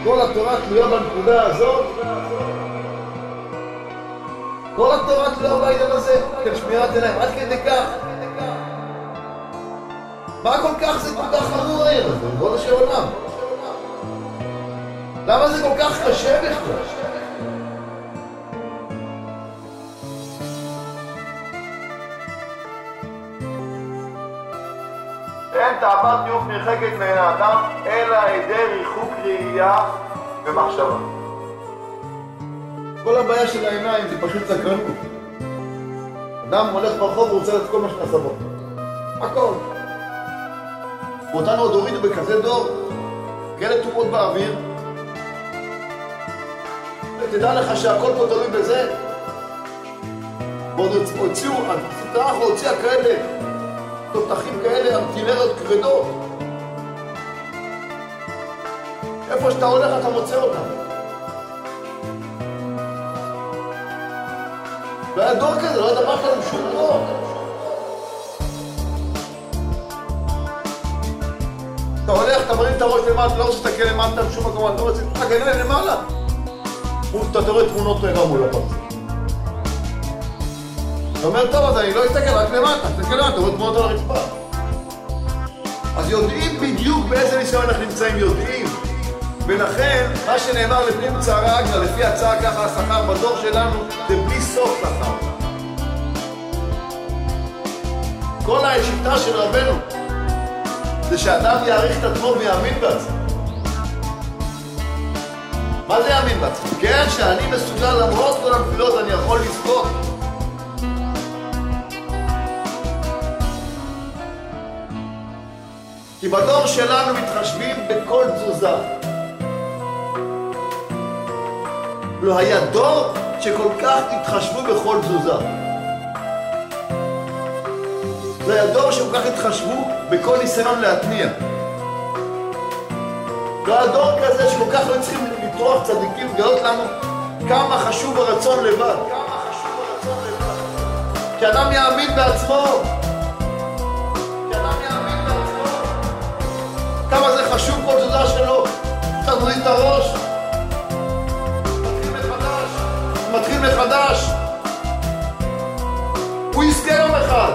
כל התורה תלויה בנקודה הזאת. כל התורה תלויה בעניין הזה, של שמירת עיניים, עד כדי כך. מה כל כך זה כל כך חמור העיר הזה, ריבונו של עולם? למה זה כל כך קשה בכלל? אין תאוות ניאוף נרחקת מעין האדם, אלא היעדר ריחוק ראייה ומחשבה. כל הבעיה של העיניים זה פשוט סקרנות. אדם הולך ברחוב ורוצה את כל מה שנעשה בו. הכל. ואותנו עוד הורידו בכזה דור, כאלה תאומות באוויר. ותדע לך שהכל פה תלוי בזה. ועוד הוציאו, הסדרה הוציאה כאלה, תותחים כאלה, ארטילריות כבדות. איפה שאתה הולך אתה מוצא אותם. והיה דור כזה, לא היה דבר כזה בשום דור. אתה הולך, אתה מרים את הראש למטה, לא רוצה להסתכל למטה בשום מקום, אתה רוצה להסתכל עיניים למעלה. אתה תראה תמונות תראה מול הפרצוף. אתה אומר, טוב, אז אני לא אסתכל רק למטה, תסתכל למטה, אתה רואה תמונות על הרצפה. אז יודעים בדיוק באיזה ניסיון אנחנו נמצאים, יודעים. ולכן, מה שנאמר לפנים צערה אגרה, לפי הצעה ככה השכר בדור שלנו, זה בלי סוף שכר. כל השיטה של רבנו, זה שאדם יעריך את עצמו ויאמין בעצמו. מה זה יאמין בעצמו? כן, שאני מסוגל למרות כל הנפילות, אני יכול לזכות. כי בדור שלנו מתחשבים בכל תזוזה. לא היה דור שכל כך התחשבו בכל תזוזה. לא היה דור שכל כך התחשבו בכל ניסיון להתניע. לא היה דור כזה שכל כך לא צריכים לטרוח צדיקים ולגלות לנו כמה חשוב הרצון לבד. כי אדם יאמין בעצמו. כמה זה חשוב כל תזוזה שלו. אתה מוריד את הראש. מתחיל מחדש. הוא יזכה יום אחד.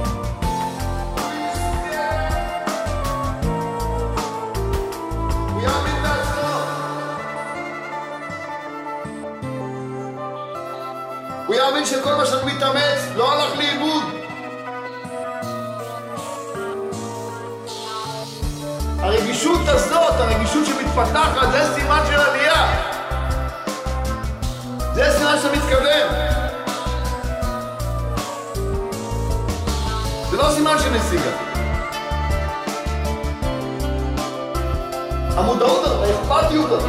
הוא יאמין בעצמו. הוא יאמין שכל מה שאני מתאמץ לא הלך לאיבוד. הרגישות הזאת, הרגישות שמתפתחת, זה סימן של עלייה. זה סימן שאתה מתקדם. זה לא סימן של נסיגה. המודעות הזאת, האכפתיות הזאת.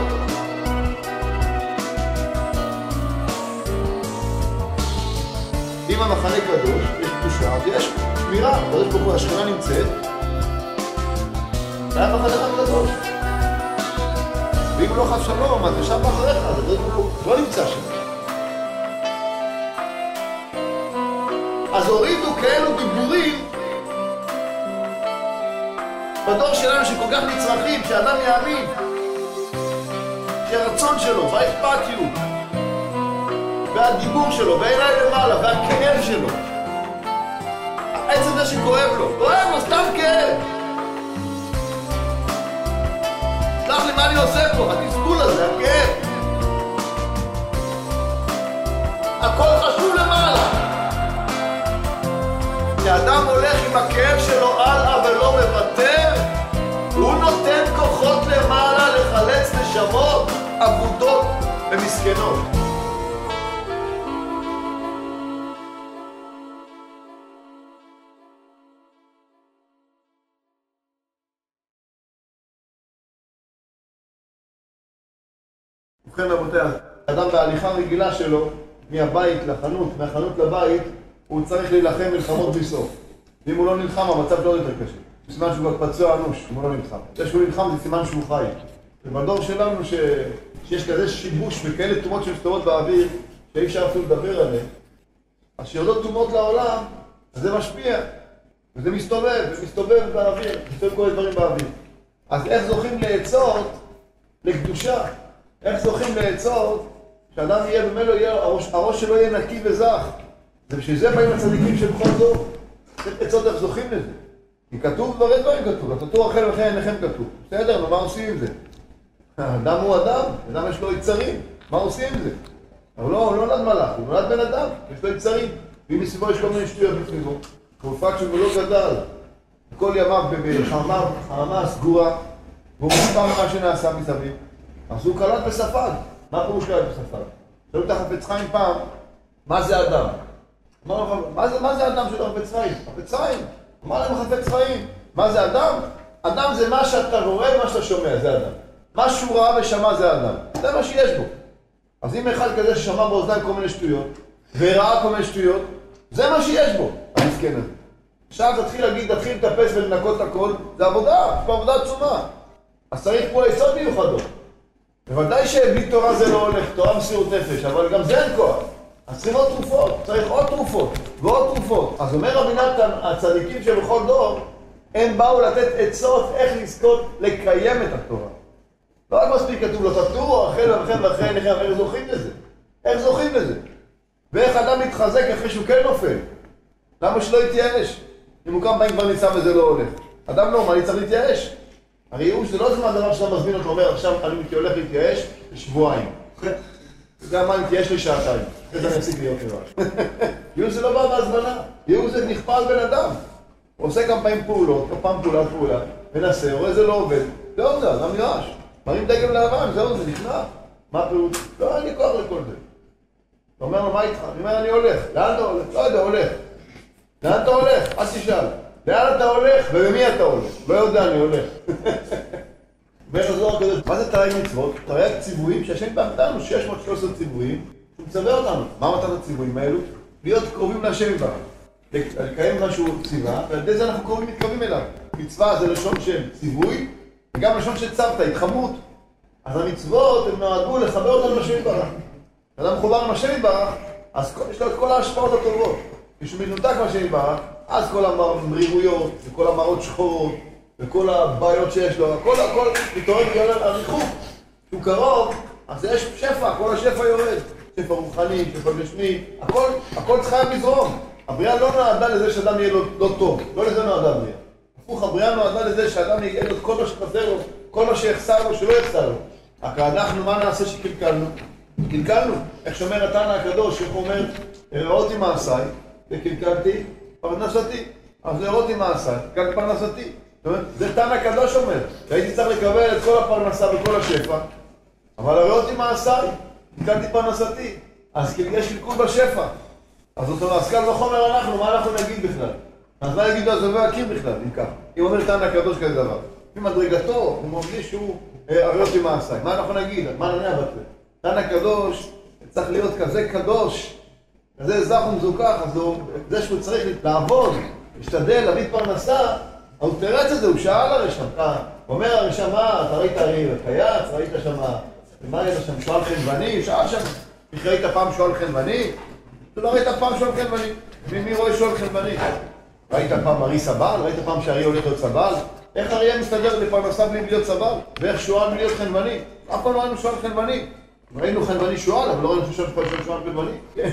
אם המחנה קדוש, יש קדושה, יש שמירה, ברגע ברוך הוא, השכנה נמצאת, היה מחנה קדוש. ואם לא חס שלום, אז ישב מאחוריך, אז לא נמצא שם. אז הורידו כאלו דיבורים בדור שלנו שכל כך נצרכים, שאדם יאמין, שהרצון שלו, והאכפתיות, והדיבור שלו, והעיניים למעלה, והכאב שלו, העצם זה שכואב לו, כואב לו, סתם כאב. סלח לי מה אני עושה פה, התסכול הזה, הכאב. הכל חשוב למעלה. כשאדם הולך עם הכאב שלו הלאה ולא מוותר, הוא נותן כוחות למעלה לחלץ נשמות אבודות ומסכנות. ובכן רבותיי, האדם בהליכה רגילה שלו, מהבית לחנות, מהחנות לבית, הוא צריך להילחם מלחמות בלי סוף. ואם הוא לא נלחם, המצב לא יותר קשה. זה סימן שהוא כבר פצוע אנוש, אם הוא לא נלחם. זה שהוא נלחם זה סימן שהוא חי. ובדור שלנו שיש כזה שיבוש וכאלה תאומות שמסתובבות באוויר, שאי אפשר אפילו לדבר עליהן, אז שיורדות תאומות לעולם, אז זה משפיע. וזה מסתובב באוויר, מסתובב כל הדברים באוויר. אז איך זוכים לעצות לקדושה. איך זוכים לעצות, שאדם יהיה במלוא, הראש שלו יהיה נקי וזך. זה בשביל זה באים הצדיקים של בכל דור. עצות איך זוכים לזה. כי כתוב דברים כתוב, התורה אחרי וכן עיניכם כתוב. בסדר, נו, מה עושים עם זה? האדם הוא אדם, אדם יש לו יצרים, מה עושים עם זה? הוא לא נולד מלאך, הוא נולד בן אדם, יש לו יצרים. ואם מסביבו יש כל מיני שטויות מסביבו, תקופת שהוא לא גדל, כל ימיו בחממה סגורה, והוא מספר מה שנעשה מסביב, אז הוא קלט בספג. מה פירוש קלט בספג? שאלו את החפץ חיים פעם, מה זה אדם? מה זה אדם של החפץ חיים? חפץ חיים. אמר להם חפץ חיים. מה זה אדם? אדם זה מה שאתה רואה ומה שאתה שומע, זה אדם. מה שהוא ראה ושמע זה אדם. זה מה שיש בו. אז אם אחד כזה ששמע באוזניים כל מיני שטויות, וראה כל מיני שטויות, זה מה שיש בו, המסכן הזה. עכשיו תתחיל לטפס ולנקות הכל, זה עבודה, יש פה עבודה עצומה. אז צריך פה עצות מיוחדות. בוודאי שבלי תורה זה לא הולך, תורה מסירות נפש, אבל גם זה אין כוח. אז צריכים עוד תרופות, צריך עוד תרופות ועוד תרופות. אז אומר רבי נתן, הצדיקים שבכל דור, הם באו לתת עצות איך לזכות לקיים את התורה. לא רק מספיק כתוב לו, תתורו, אחרי לכם ואחרי עיניכם, איך זוכים לזה? איך זוכים לזה? ואיך אדם מתחזק אחרי שהוא כן נופל? למה שלא יתייאש? אם הוא כמה פעמים כבר ניסה וזה לא הולך. אדם נורמלי צריך להתייאש. הרי ייאוש זה לא זמן דבר שאתה מזמין אותו, אומר, עכשיו אני הולך להתייאש לשבועיים. אתה יודע מה, אני מתייאש לשעתיים. אחרי זה אני אפסיק להיות נראה. ייאוש זה לא בא בהזמנה. ייאוש זה נכפה על בן אדם. הוא עושה כמה פעמים פעולות, כמה פעם פעולה, מנסה, רואה זה לא עובד. זהו זה, אדם נרעש. מרים דגל לבן, זהו זה, נכנע. מה הפירוש? לא, אין לי כוח לכל זה. אתה אומר לו, מה איתך? אני אומר, אני הולך. לאן אתה הולך? לא יודע, הולך. לאן אתה הולך? אז תשאל. לאן אתה הולך? ובמי אתה הולך? לא יודע, אני הולך. וחזור כזה, מה זה תרי"ג מצוות? תרי"ג ציוויים שהשם נתנו 613 ציוויים, שהוא מצווה אותנו. מה מטרת הציוויים האלו? להיות קרובים להשם יתברך. לקיים מה שהוא ציווה, ועל ידי זה אנחנו מתקרבים אליו. מצווה זה לשון של ציווי, וגם לשון של צוותא, התחברות. אז המצוות הם נועדו לחבר אותנו להשם יתברך. אדם מחובר עם השם יתברך, אז יש לו את כל ההשפעות הטובות. כשהוא מנותק מהשם יתברך, אז כל המרירויות, וכל המראות שחורות, וכל הבעיות שיש לו, הכל מתעורר בגלל הריחוק. כשהוא קרוב, אז יש שפע, כל השפע יורד. שפע רוחני, שפע גשמי, הכל חייב לזרום. הבריאה לא נועדה לזה שאדם יהיה לו לא טוב, לא לזה נועדה הבריאה. הפוך, הבריאה נועדה לזה שאדם יהיה לו את כל מה שחסר לו, כל מה שיחסר לו, שלא יחסר לו. רק אנחנו, מה נעשה שקלקלנו? קלקלנו. איך שאומר התנא הקדוש, איך הוא אומר, הראותי מעשיי, וקלקלתי פרנסתי. אז הראותי מעשיי, קלקלתי פרנסתי. זאת אומרת, זה תנא הקדוש אומר, שהייתי צריך לקבל את כל הפרנסה וכל השפע, אבל הראותי מעשיי, קלקלתי פרנסתי. אז יש קלקול בשפע. אז זאת אומרת, אז קל וחומר אנחנו, מה אנחנו נגיד בכלל? אז מה יגידו, אז זה לא יכיר בכלל, אם כך. אם אומר תנא הקדוש כזה דבר. ממדרגתו, הוא מרגיש שהוא הראותי מעשיי. מה אנחנו נגיד? מה נענה בזה? תנא הקדוש צריך להיות כזה קדוש, כזה זך ומזוכח, אז זה שהוא צריך לעבוד, להשתדל, להביא פרנסה, הוא תרץ את זה, הוא שאל הרי שם, הוא אומר הרי שם, אתה ראית הרי קייץ, ראית שם, מה ראית שם, שואל חנווני, שאל שם, איך ראית פעם שואל חנווני? אתה לא ראית פעם שואל חנווני, מי רואה שואל חנווני? ראית פעם ארי סבל? ראית פעם שארי הולך להיות סבל? איך אריה מסתדר לפרנסה בלי להיות סבל? ואיך שואל בלי להיות חנווני? אף פעם לא ראינו שואל חנווני. ראינו חנווני שואל, אבל לא ראינו שואל חנווני.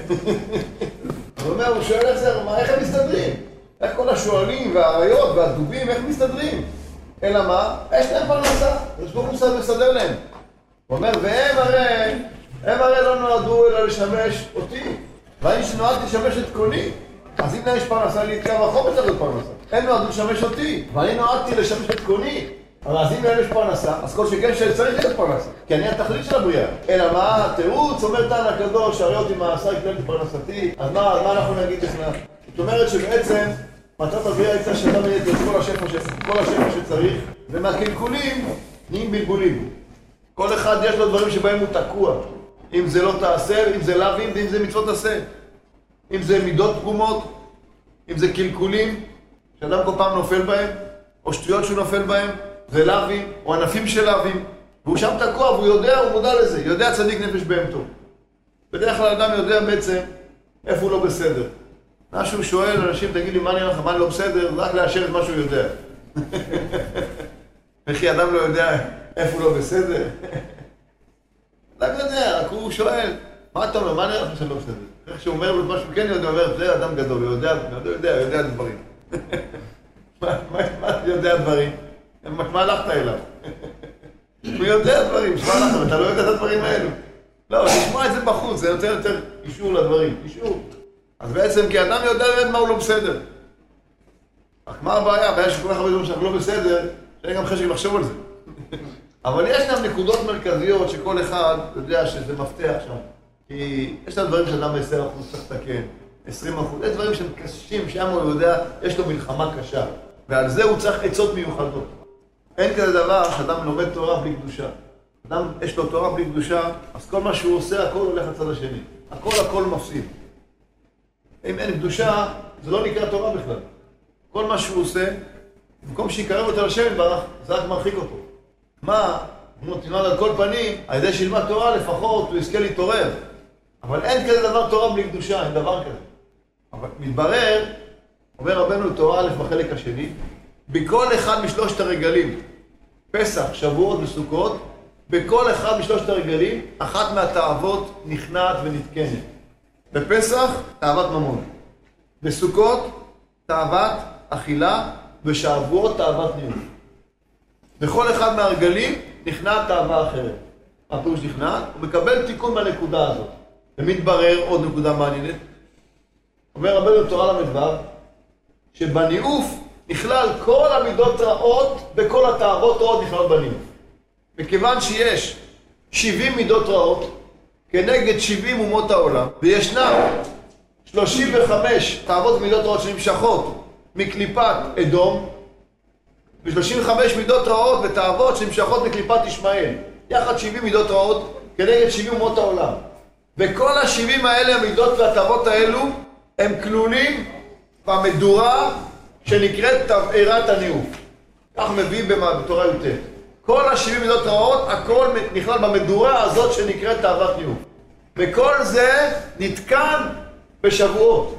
הוא אומר, הוא שואל איך הם מסתדרים? איך כל השואלים והאריות והדובים, איך מסתדרים? אלא מה? יש להם פרנסה, יש פה מוסד מסדר להם. הוא אומר, והם הרי לא נועדו אלא לשמש אותי. ואני שנועדתי לשמש את קולי. אז אם להם יש פרנסה, לי התקרב החום בצד את פרנסה. הם נועדו לשמש אותי, ואני נועדתי לשמש את קולי. אז אם להם יש פרנסה, אז כל שכן שצריך להיות פרנסה. כי אני התכלית של הבריאה. אלא מה? התירוץ אומר תנא הקדוש, הראותי מעשיי קללתי פרנסתי. אז מה אנחנו נגיד בכלל? זאת אומרת שבעצם מטרת הבריאה הייתה שאדם יהיה את כל השפע שצריך, ומהקלקולים נהיים בלבולים. כל אחד יש לו דברים שבהם הוא תקוע. אם זה לא תעשה, אם זה לאווים, אם זה מצוות עשה. אם זה מידות פגומות, אם זה קלקולים, שאדם כל פעם נופל בהם, או שטויות שהוא נופל בהם, זה לאווים, או ענפים של לאווים. והוא שם תקוע, והוא יודע, הוא מודע לזה. יודע צדיק נפש בהמתו. בדרך כלל אדם יודע בעצם איפה הוא לא בסדר. משהו שואל אנשים, תגיד לי מה נראה לך, מה אני לא בסדר, רק לאשר את מה שהוא יודע. וכי אדם לא יודע איפה הוא לא בסדר? אדם יודע, רק הוא שואל, מה אתה אומר, מה נראה לך שאני לא בסדר? איך שהוא אומר לו משהו כן יודע, אומר, זה אדם גדול, הוא יודע דברים. מה יודע דברים? מה הלכת אליו? הוא יודע דברים, שמה הלכת, אתה לא יודע את הדברים האלו. לא, לשמוע את זה בחוץ, זה נותן יותר אישור לדברים, אישור. אז בעצם, כי אדם יודע באמת מה הוא לא בסדר. רק מה הבעיה? הבעיה שכל כך הרבה דברים שאנחנו לא בסדר, שאין גם חשק לחשוב על זה. אבל יש גם נקודות מרכזיות שכל אחד יודע שזה מפתח שם. כי יש להם דברים שאדם ב-10% צריך לתקן, 20%, יש דברים שהם קשים, שם הוא יודע, יש לו מלחמה קשה. ועל זה הוא צריך עצות מיוחדות. אין כזה דבר שאדם לומד תורה בלי קדושה. אדם יש לו תורה בלי קדושה, אז כל מה שהוא עושה, הכל הולך לצד השני. הכל מפסיד. אם אין קדושה, זה לא נקרא תורה בכלל. כל מה שהוא עושה, במקום שיקרב אותו לשם יתברך, זה רק מרחיק אותו. מה? הוא תלמד על כל פנים, על ידי שילמד תורה לפחות, הוא יזכה להתעורר. אבל אין כזה דבר תורה בלי קדושה, אין דבר כזה. אבל מתברר, אומר רבנו תורה א' בחלק השני, בכל אחד משלושת הרגלים, פסח, שבועות וסוכות, בכל אחד משלושת הרגלים, אחת מהתאוות נכנעת ונתקנת. בפסח, תאוות ממון. בסוכות, תאוות אכילה, בשבועות, תאוות ניהול. בכל אחד מהרגלים נכנעת תאווה אחרת. הפירוש נכנעת, הוא מקבל תיקון מהנקודה הזאת. ומתברר עוד נקודה מעניינת. אומר רבנו תורה למדבר, שבניאוף נכלל כל המידות רעות בכל התאוות רעות נכלל בניאוף. מכיוון שיש 70 מידות רעות כנגד 70 אומות העולם, וישנם 35 תאוות מידות רעות שנמשכות מקליפת אדום, ו35 מידות רעות ותאוות שנמשכות מקליפת ישמעאל. יחד 70 מידות רעות כנגד 70 אומות העולם. וכל ה-70 האלה, המידות והתאוות האלו, הם כלולים במדורה שנקראת תבערת הניאוף. כך מביא בתורה י"ט. כל ה-70 מידות רעות, הכל נכלל במדורה הזאת שנקראת תאוות ניאוף. וכל זה נתקן בשבועות.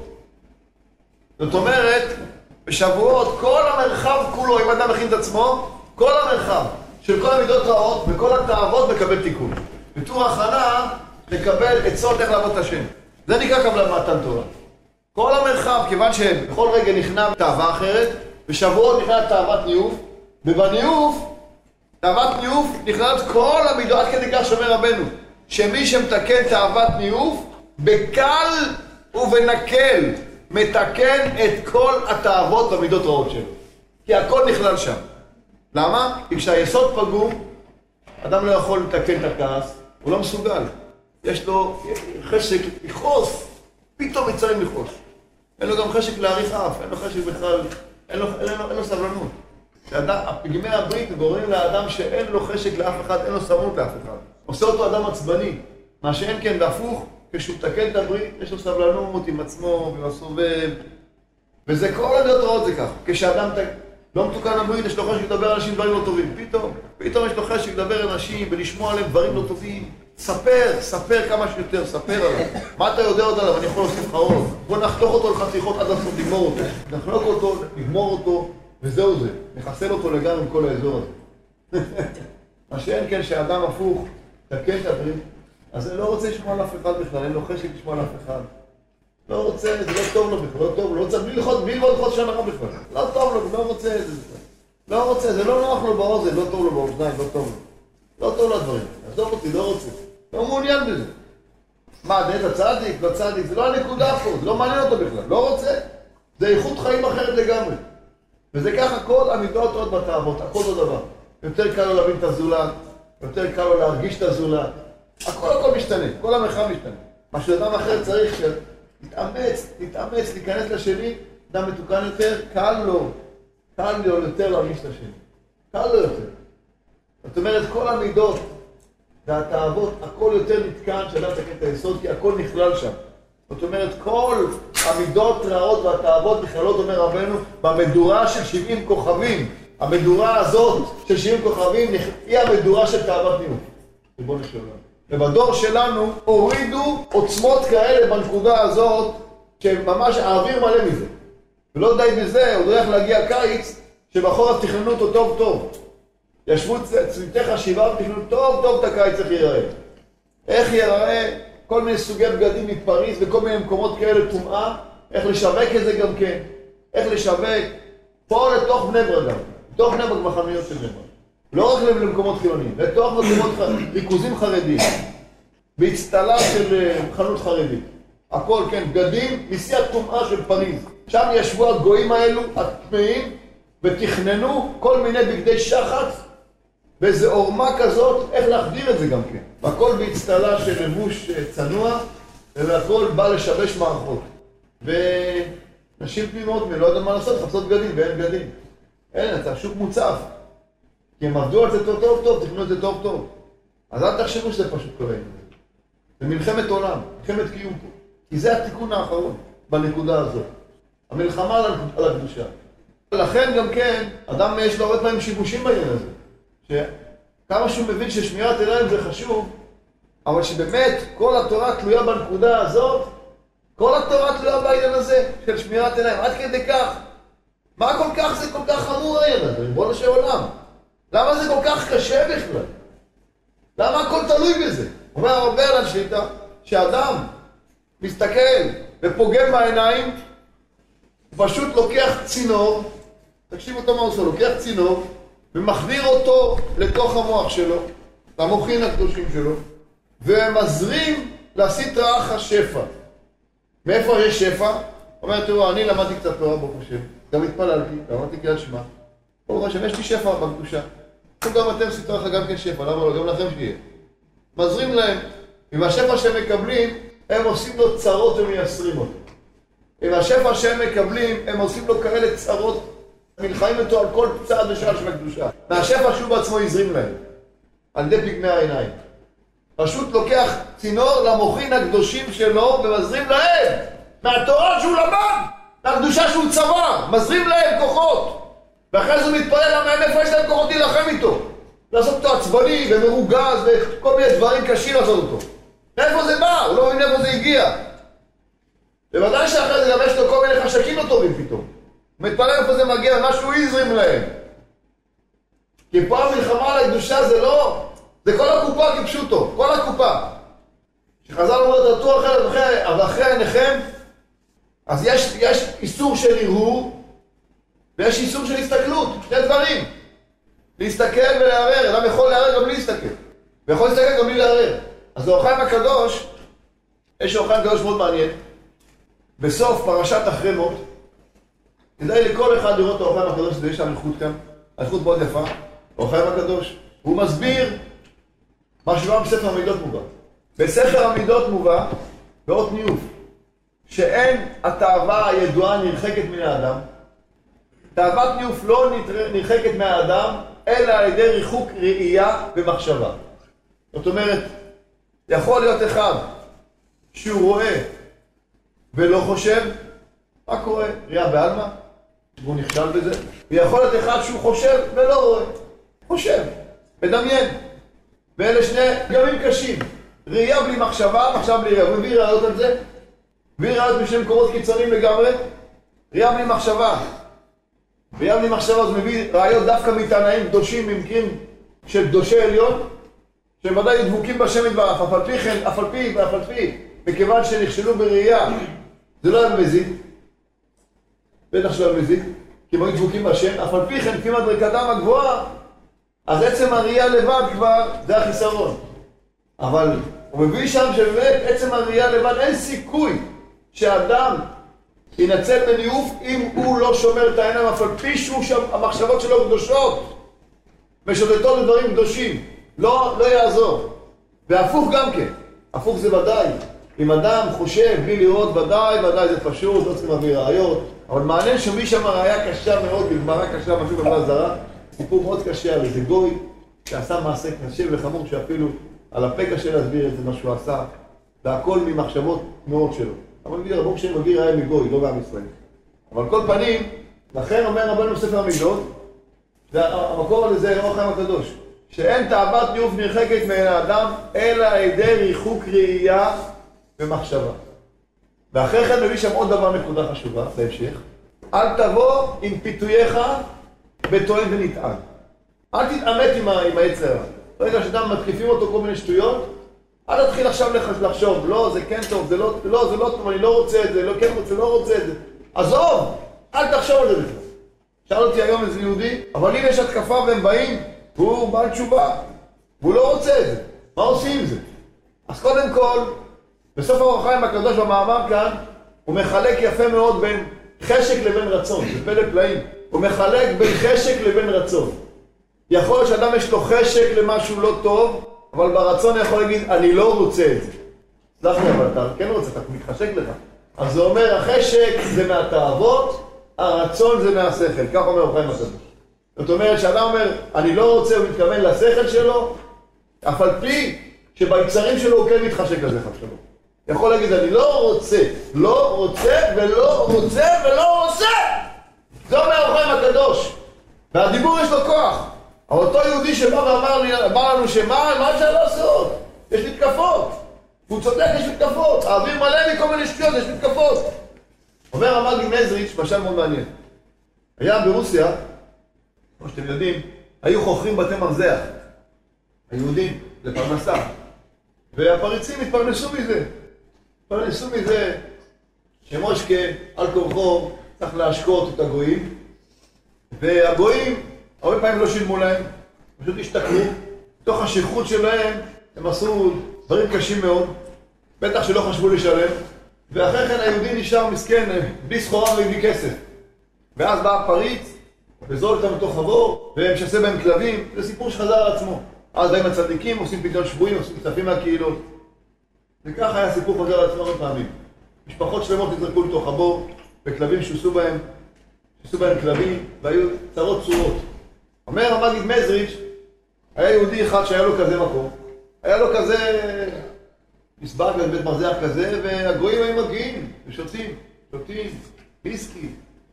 זאת אומרת, בשבועות כל המרחב כולו, אם אדם מכין את עצמו, כל המרחב של כל המידות רעות וכל התאוות מקבל תיקון. בתור הכנה לקבל עצות איך לעבוד את השם. זה נקרא קבלת מתן תורה. כל המרחב, כיוון שבכל רגע נכנע תאווה אחרת, בשבועות נכנעת תאוות ניאוף, ובניאוף, תאוות ניאוף נכנעת כל המידות, עד כדי כך שאומר רבנו, שמי שמתקן תאוות ניאוף, בקל ובנקל, מתקן את כל התאוות והמידות רעות שלו. כי הכל נכלל שם. למה? כי כשהיסוד פגום, אדם לא יכול לתקן את הכעס, הוא לא מסוגל. יש לו חשק לכעוס, פתאום יצרים לכעוס. אין לו גם חשק להאריך אף, אין לו חשק בכלל, אין לו סבלנות. פגמי הברית גורמים לאדם שאין לו חשק לאף אחד, אין לו סבלנות לאף אחד. עושה אותו אדם עצבני, מה שאין כן והפוך, כשהוא תקן את הברית, יש לו סבלנות עם עצמו ועם הסובב. וזה כל המידות רעות זה כך. כשאדם לא מתוקן הברית, יש לו חשק לדבר על אנשים דברים לא טובים. פתאום יש לו חשק לדבר על אנשים ולשמוע עליהם דברים לא טובים. ספר כמה שיותר, ספר עליו. מה אתה יודע עוד עליו? אני יכול להוסיף לך עוד. בוא נחתוך אותו לחתיכות עד הסוף, נגמור אותו. נחלוק אותו, נגמור אותו, וזהו זה. נחסל אותו לגמרי עם כל האזור הזה. מה שאין כן שהאדם הפוך, תקן את הברית, אז אני לא רוצה לשמוע על אף אחד בכלל, אין לו חשק לשמוע על אף אחד. לא רוצה, זה לא טוב לו בכלל, לא טוב לו, לא רוצה בלי ללמוד חודש שנה בכלל. לא טוב לו, לא רוצה את זה בכלל. לא רוצה, זה לא נוח לו באוזן, לא טוב לו באוזניים, לא טוב לו. לא טוב לדברים, עזוב אותי, לא רוצה. לא מעוניין בזה. מה, זה הצדיק, לא צדיק, זה לא הנקודה פה, זה לא מעניין אותו בכלל, לא רוצה. זה איכות חיים אחרת לגמרי. וזה ככה כל המידות עוד בתאוות, הכל אותו דבר. יותר קל לו להבין את הזולת, יותר קל לו להרגיש את הזולת. הכל משתנה, כל המרחב משתנה. מה שאדם אחר צריך להתאמץ, להיכנס לשני, אדם מתוקן יותר, קל לו יותר להרגיש את השני. קל לו יותר. זאת אומרת, כל המידות והתאוות, הכל יותר נתקן שאדם תקן את היסוד, כי הכל נכלל שם. זאת אומרת, כל המידות רעות והתאוות נכללות, אומר רבנו, במדורה של 70 כוכבים. המדורה הזאת של 70 כוכבים היא המדורה של תאוות ניאוף. ריבונו של עולם. ובדור שלנו הורידו עוצמות כאלה בנקודה הזאת, שממש האוויר מלא מזה. ולא די בזה, עוד הולך להגיע קיץ, שבחורף תכננו אותו טוב טוב. ישבו צוותי חשיבה ותכנו טוב טוב את הקיץ איך ייראה. איך ייראה כל מיני סוגי בגדים מפריז וכל מיני מקומות כאלה טומאה, איך לשווק את זה גם כן, איך לשווק פה לתוך בני ברק גם, לתוך בני ברק בחנויות של בני ברק. לא רק למקומות חילוניים, לתוך מקומות ריכוזים חרדים, באצטלה של חנות חרדית. הכל, כן, בגדים משיא הטומאה של פריז. שם ישבו הגויים האלו, הטמאים, ותכננו כל מיני בגדי שחץ, באיזו עורמה כזאת, איך להחדיר את זה גם כן. והכל באצטלה של לבוש צנוע, והכל בא לשבש מערכות. ונשים תמימות לא יודעות מה לעשות, חפשות בגדים ואין בגדים. אין, זה השוק מוצף. כי הם עבדו על זה טוב טוב טוב, תכנו את זה טוב טוב. אז אל תחשבו שזה פשוט קורה. זה מלחמת עולם, מלחמת קיום פה. כי זה התיקון האחרון בנקודה הזאת. המלחמה על הקדושה. לכן גם כן, אדם יש לו הרבה פעמים שיבושים בעניין הזה. שכמה שהוא מבין ששמירת עיניים זה חשוב, אבל שבאמת כל התורה תלויה בנקודה הזאת, כל התורה תלויה בעניין הזה של שמירת עיניים. עד כדי כך. מה כל כך זה כל כך חמור העניין הזה? ריבונו של עולם. למה זה כל כך קשה בכלל? למה הכל תלוי בזה? אומר הרב ברלנד שליט"א, שאדם מסתכל ופוגם בעיניים, הוא פשוט לוקח צינור, תקשיבו אותו מה הוא עושה, לוקח צינור ומחדיר אותו לתוך המוח שלו, למוחין הקדושים שלו, ומזרים לסטרא אחרא שפע. מאיפה יש שפע? אומר, תראו, אני למדתי קצת תורה ברוך השם, גם התפללתי, למדתי קריאת שמע. ברוך השם, יש לי שפע בקדושה. גם אתם סטרא אחרא גם כן שפע, למה לא? גם לכם שיהיה. מזרים להם, עם השפע שהם מקבלים, הם עושים לו צרות ומייסרים אותו. עם השפע שהם מקבלים, הם עושים לו כאלה צרות, מלחמים אותו על כל צעד ושעל של הקדושה. מהשפע שהוא בעצמו יזרים להם, על ידי פגמי העיניים. פשוט לוקח צינור למוחין הקדושים שלו ומזרים להם, מהתורה שהוא למד, מהקדושה שהוא צבא, מזרים להם כוחות. ואחרי זה הוא מתפלל למה איפה יש להם כוחות להילחם איתו. לעשות אותו עצבני ומרוגז וכל מיני דברים קשים לעשות אותו. מאיפה זה בא? הוא לא מבין איפה זה הגיע. בוודאי שאחרי זה גם יש לו כל מיני חשקים לא טובים פתאום. הוא מתפלל איפה זה מגיע ומשהו יזרים להם. כי פה המלחמה על הקדושה זה לא, זה כל הקופה כפשוטו, כל הקופה. שחז"ל אומר תטו אחרי עיניכם, אז יש איסור של הרהור ויש איסור של הסתכלות, שני דברים. להסתכל ולערער, אדם יכול לערער גם בלי להסתכל, ויכול להסתכל גם בלי לערער. אז אור החיים הקדוש, יש אור החיים הקדוש מאוד מעניין. בסוף פרשת אחרי מות, כדאי לכל אחד לראות אור החיים הקדוש, ויש שם איכות כאן, איכות מאוד יפה, אור החיים הקדוש. הוא מסביר מה שבא בספר המידות מובא. בספר המידות מובא, באות ניוף, שאין התאווה הידועה נרחקת מן האדם. תאוות ניוף לא נרחקת מהאדם, אלא על ידי ריחוק ראייה ומחשבה. זאת אומרת, יכול להיות אחד שהוא רואה ולא חושב, מה קורה? ראייה בעלמא, הוא נכשל בזה. ויכול להיות אחד שהוא חושב ולא רואה, חושב, מדמיין. ואלה שני פגמים קשים. ראייה בלי מחשבה, מחשבה בלי ראייה. הוא מביא ראיות על זה, מביא ראיות בשני מקומות קיצוניים לגמרי. ראייה בלי מחשבה. ראייה בלי מחשבה, אז מביא ראיות דווקא מתנאים קדושים ממקרים של קדושי עליון, שהם ודאי דבוקים בשם יתברך, אף על פי, מכיוון שנכשלו בראייה, זה לא היה מזיק, בטח שלא היה מזיק, כי הם היו דבוקים בשם, אף על פי כן, לפי מדרגתם הגבוהה, אז עצם הראייה לבד כבר, זה החיסרון. אבל הוא מביא שם שבאמת עצם הראייה לבד, אין סיכוי שאדם ינצל בניאוף אם הוא לא שומר את העיניים, אף על פי שהמחשבות שלו קדושות, משוטטות לדברים קדושים. לא יעזור. והפוך גם כן. הפוך זה ודאי. אם אדם חושב בלי לראות ודאי זה פשוט, לא צריכים להביא ראיות. אבל מעניין שמי שם ראיה קשה מאוד, בגמרא קשה משהו בגמרא זרה, סיפור מאוד קשה על איזה גוי שעשה מעשה קשה וחמור שאפילו על הפה קשה להסביר את זה מה שהוא עשה, והכל ממחשבות תנועות שלו. אבל רבו כשהם מביא ראיה מגוי, לא בעם ישראל. אבל כל פנים, לכן אומר רבנו ספר המידות, והמקור על זה אור החיים הקדוש, שאין תאוות ניאוף נרחקת מן האדם, אלא על ידי ריחוק ראייה ומחשבה. ואחרי כן מביא שם עוד דבר נקודה חשובה, בהמשך. אל תבוא עם פיתוייך בטוען ונטען. אל תתעמת עם היצר. ברגע שאדם מתקיפים אותו כל מיני שטויות, אל תתחיל עכשיו לחשוב, לא, זה כן טוב, זה לא טוב, אני לא רוצה את זה, לא כן רוצה, לא רוצה את זה. עזוב, אל תחשוב על זה בכלל. שאל אותי היום איזה יהודי, אבל אם יש התקפה והם באים, והוא בעל תשובה, והוא לא רוצה את זה. מה עושים עם זה? אז קודם כל, בסוף האור החיים הקדוש במאמר כאן, הוא מחלק יפה מאוד בין חשק לבין רצון, זה פלא פלאים. הוא מחלק בין חשק לבין רצון. יכול להיות שאדם יש לו חשק למשהו לא טוב, אבל ברצון יכול להגיד, אני לא רוצה את זה. סלח לי, אבל אתה כן רוצה, אתה מתחשק לך. אז זה אומר, החשק זה מהתאוות, הרצון זה מהשכל. כך אומר אור החיים הקדוש. זאת אומרת, שאדם אומר, אני לא רוצה, הוא מתכוון לשכל שלו, אף על פי שביצרים שלו הוא כן מתחשק לזה חד שלו. יכול להגיד, אני לא רוצה, לא רוצה ולא רוצה ולא רוצה. זה אומר אור החיים הקדוש. והדיבור יש לו כוח. אבל אותו יהודי שבא ואמר לנו מה אפשר לעשות? יש מתקפות. והוא צודק, יש מתקפות. האוויר מלא מכל מיני שטויות, יש מתקפות. אומר המגיד מזריץ' משל מאוד מעניין. היה ברוסיה, כמו שאתם יודעים, היו חוכרים בתי מרזח. היהודים לפרנסה. והפריצים התפרנסו מזה. התפרנסו מזה שמושקה על כורחו צריך להשקות את הגויים. והגויים הרבה פעמים לא שילמו להם, פשוט השתכרו. תוך השכרות שלהם הם עשו דברים קשים מאוד, בטח שלא חשבו לשלם. ואחרי כן היהודי נשאר מסכן, בלי סחורה ובלי כסף. ואז בא הפריץ, וזורק אותם לתוך חבור, ומשסה בהם כלבים. זה סיפור שחזר על עצמו. אז באים הצדיקים, עושים פדיון שבויים, עושים כספים מהקהילות. וככה היה סיפור חוזר על עצמו הרבה פעמים. משפחות שלמות נזרקו לתוך חבור, וכלבים שוסו בהם כלבים, והיו צרות צורות. אומר המגיד מזריץ', היה יהודי אחד שהיה לו כזה מקום, היה לו כזה מסבר כזה, בית מרזח כזה, והגויים היו מגיעים ושותים, ויסקי.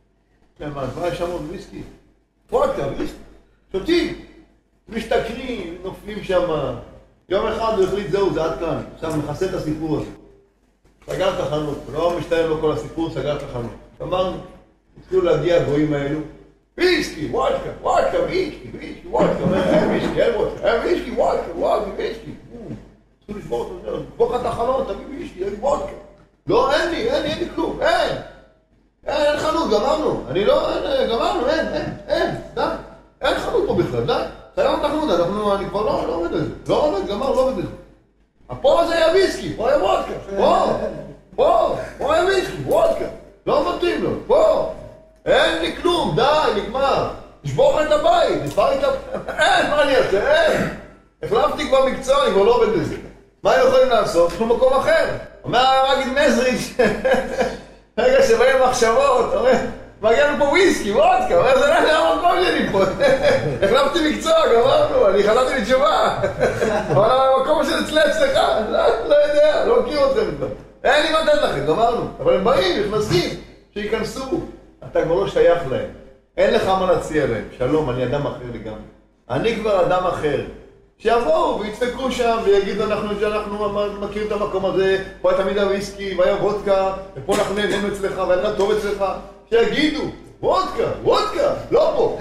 מה יש שם עוד ויסקי? וודקה, ויסקי. שותים, משתכרים, נופלים שם. יום אחד הוא החליט זהו, זה עד כאן. עכשיו מכסה את הסיפור הזה. סגר את החנות, לא משתלם לו כל הסיפור, סגר את החנות. אמרנו, התחילו להגיע הגויים האלו, ויסקי, וודקה, ויסקי, וודקה, ויסקי, ויסקי. התחילו לשבור אותו, בוא לך את החנות, תביא ויסקי, תביא וודקה. לא, אין לי כלום, אין חנות, גמרנו. גמרנו, אין, די. אין חנות פה בכלל, די. סגרנו את החנות, אני כבר לא עובד על זה. לא עובד, גמר, לא עובד על זה. פה זה היה ויסקי, פה היה וודקה. פה היה ויסקי, וודקה. לא מתאים לו, פה. אין לי כלום, די, נגמר. נשבור לך את הבית, נשבר את הבית. אין, מה אני אעשה? אין. החלפתי כבר מקצוע, אני כבר לא עובד לזה. מה הם יכולים לעשות? יש לו מקום אחר. אומר המגיד מזריץ', רגע שבאים מחשבות, אומר, מגיע לנו פה וויסקי, וודקה, אומר, זה לא המקום שלי פה. החלפתי מקצוע, גמרנו, אני חזרתי לתשובה. אבל המקום של אצלך, לא יודע, לא מכיר אתכם כבר. אין לי נותן לכם, גמרנו. אבל הם באים, נכנסים, שיכנסו. אתה כבר לא שייך להם. אין לך מה להציע להם. שלום, אני אדם אחר לגמרי. אני כבר אדם אחר. שיבואו ויצפקו שם ויגידו שאנחנו מכירים את המקום הזה, פה היה תמיד הוויסקי, והיה וודקה, ופה אנחנו נהנים אצלך, ואין טוב אצלך. שיגידו, וודקה, לא פה.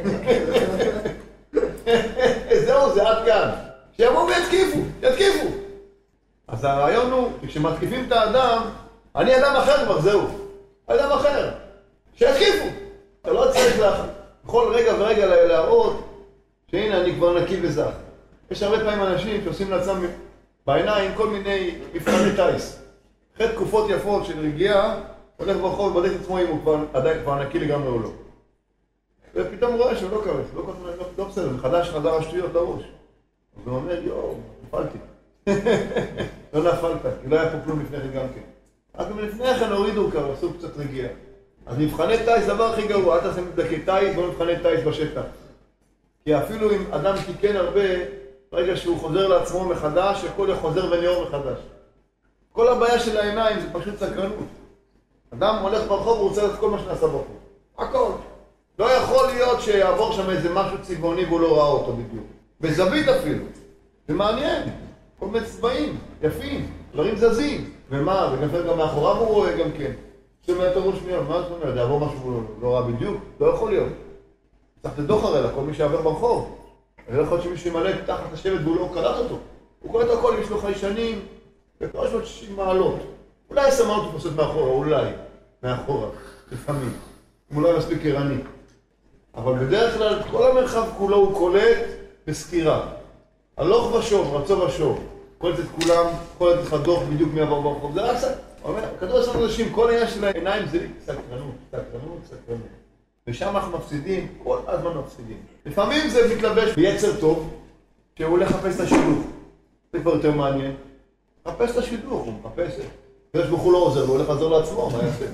זהו, זה עד כאן. שיבואו ויתקיפו. אז הרעיון הוא, כשמתקיפים את האדם, אני אדם אחר כבר, זהו. אדם אחר. שיתקיפו. אתה לא צריך בכל רגע ורגע להראות שהנה אני כבר נקי וזך. יש הרבה פעמים אנשים שעושים לעצמם בעיניים כל מיני מבחני טייס. אחרי תקופות יפות של רגיעה, הולך ברחוב ובודק את עצמו אם הוא עדיין כבר נקי לגמרי או לא. ופתאום הוא רואה שהוא לא קרס, לא בסדר, מחדש חזר השטויות לראש. אז הוא אומר, נפלתי. לא נפלת, כי לא היה פה כלום לפני כן גם כן. רק לפני כן הורידו כבר, עשו קצת רגיעה. אז מבחני טייס, דבר הכי גרוע, אל תעשה מבדקי טייס, בוא מבחני טייס בשטח. כי אפילו אם אדם תיקן הרבה, ברגע שהוא חוזר לעצמו מחדש, הכל חוזר ונאור מחדש. כל הבעיה של העיניים זה פשוט סקרנות. אדם הולך ברחוב ורוצה לעשות כל מה שנעשה ברחוב. הכל. לא יכול להיות שיעבור שם איזה משהו צבעוני והוא לא ראה אותו בדיוק. בזווית אפילו. זה מעניין. כל מיני צבעים, יפים, דברים זזים. ומה? וגם מאחוריו הוא רואה גם כן. שומע את הראש מיון, מה זאת אומרת? יעבור משהו לא ראה בדיוק? לא יכול להיות. צריך לדוח הרי לכל מי שעבר ברחוב. אני לא יכול שמישהו ימלא תחת השבט והוא לא קלט אותו. הוא קולט הכל, יש לו חיישנים ב-360 מעלות. אולי 10 מעלות הוא פוסט מאחורה, אולי מאחורה, לפעמים. אם אולי מספיק ערני. אבל בדרך כלל כל המרחב כולו הוא קולט בסקירה. הלוך ושוב, רצו ושוב. קולט את כולם, קולט את דוח בדיוק מי עבר ברחוב. זה רק כדור 10 אנשים, כל העניין של העיניים זה סקרנות, סקרנות, סקרנות. ושם אנחנו מפסידים, כל הזמן מפסידים. לפעמים זה מתלבש ביצר טוב, שהוא הולך לחפש את השידוך. זה כבר יותר מעניין. מחפש את השידוך, הוא מחפש את זה. יש בחור לא עוזר, הוא הולך לעזור לעצמו, מה יעשה?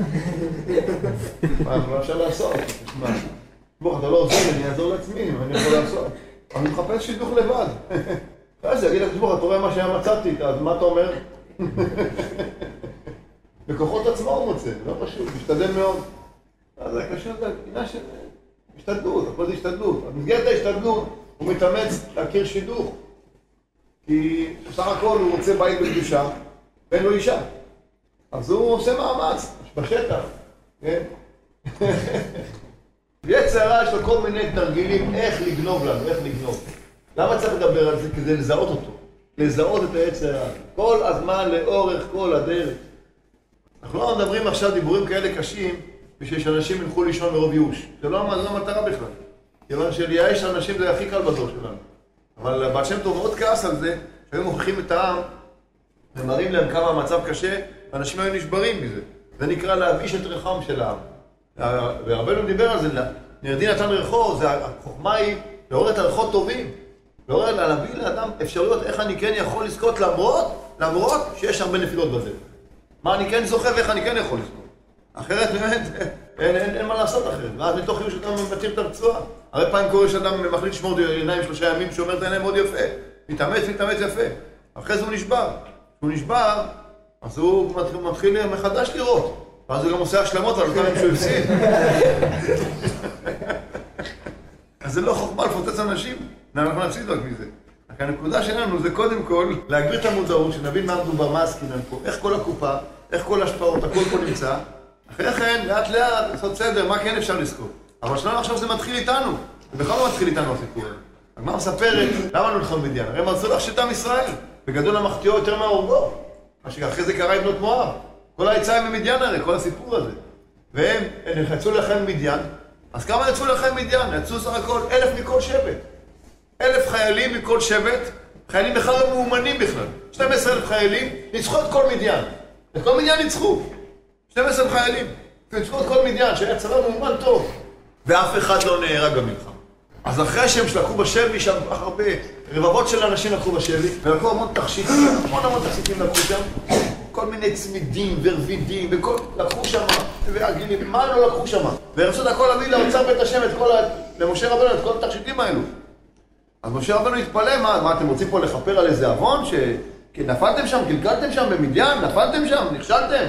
מה אפשר לעשות? בוא, אתה לא עוזר, אני אעזור לעצמי, מה אני יכול לעשות? אני מחפש שידוך לבד. אז יגיד לך, תשמור, אתה רואה מה שהיה מצאתי, אז מה אתה אומר? בכוחות עצמו הוא מוצא, לא פשוט, משתדל מאוד. אז זה קשה, זה עניין של השתדלות, הכל זה השתדלות. במסגרת ההשתדלות הוא מתאמץ להכיר שידוך. כי בסך הכל הוא רוצה בית בקדושה, ואין לו אישה. אז הוא עושה מאמץ, בשטח, כן? יצר הרע יש לו כל מיני תרגילים איך לגנוב לנו, איך לגנוב. למה צריך לדבר על זה? כדי לזהות אותו. לזהות את היצר הרע. כל הזמן, לאורך כל הדרך. אנחנו לא מדברים עכשיו דיבורים כאלה קשים, בשביל שאנשים ילכו לישון מרוב ייאוש. זה לא המטרה בכלל. כיוון שלייאש אנשים זה הכי קל בדור שלנו. אבל בעל שם טוב מאוד כעס על זה, שהיו מוכיחים את העם, ומראים להם כמה המצב קשה, ואנשים היו נשברים מזה. זה נקרא להביש את רחם של העם. ורבנו דיבר על זה, נרדי נתן רחוב, החוכמה היא לעורר את הלכות טובים. לעורר להביא לאדם אפשרויות איך אני כן יכול לזכות למרות שיש הרבה נפילות בזה. מה אני כן זוכה ואיך אני כן יכול לזכות. אחרת באמת, אין מה לעשות אחרת. ואז מתוך חיוש אדם מתיר את הרצועה. הרבה פעמים קורה שאדם מחליט לשמור עיניים 3 ימים, שאומר את העיניים מאוד יפה. מתאמץ יפה. אחרי זה הוא נשבר. כשהוא נשבר, אז הוא מתחיל מחדש לראות. ואז הוא גם עושה השלמות על אותם שהוא הפסיד. אז זה לא חוכמה לפוצץ אנשים, אנחנו נפסיד רק מזה. רק הנקודה שלנו זה קודם כל להגביר את המודעות, שנבין מה מדובר, מה עסקינן פה, איך כל הקופה, איך כל השפעות, הכל פה נמצא. אחרי כן, לאט לעשות סדר, מה כן אפשר לזכות. אבל שלנו עכשיו זה מתחיל איתנו. ובכלל לא מתחיל איתנו הסיפור הזה. הגמרא מספרת, למה לא נלחם בדיין? הרי הם רצו להכשיל את עם ישראל. בגדול המחטיאו יותר מההורגו. מה שאחרי זה קרה עם בנות מואב. כל העצה הם במדיין הרי, כל הסיפור הזה. והם יצאו לכם מדיין. אז כמה יצאו לכם מדיין? יצאו סך הכל 1,000 מכל שבט. 1,000 חיילים מכל שבט. חיילים בכלל לא מאומנים בכלל. 12,000 חיילים ניצחו את כל מדיין. את כל מדיין ניצחו. 12 חיילים. ניצחו את כל מדיין, שהיה צבא מאומן טוב. ואף אחד לא נהרג במלחמה. אז אחרי שהם שלקו בשבי, שם הרבה רבבות של אנשים לקחו בשבי, ולקחו המון תכשיטים, המון תכשיטים לקחו שם. כל מיני צמידים ורבידים, לקחו שם, והגילים, מה לא לקחו שם? ורצו את הכל להביא לאוצר בית השם, למשה רבנו, את כל התכשיטים האלו. אז משה רבנו התפלא, מה אתם רוצים פה לחפר על איזה אבון? נפלתם שם, קלקלתם שם במדיין, נפלתם שם, נכשלתם?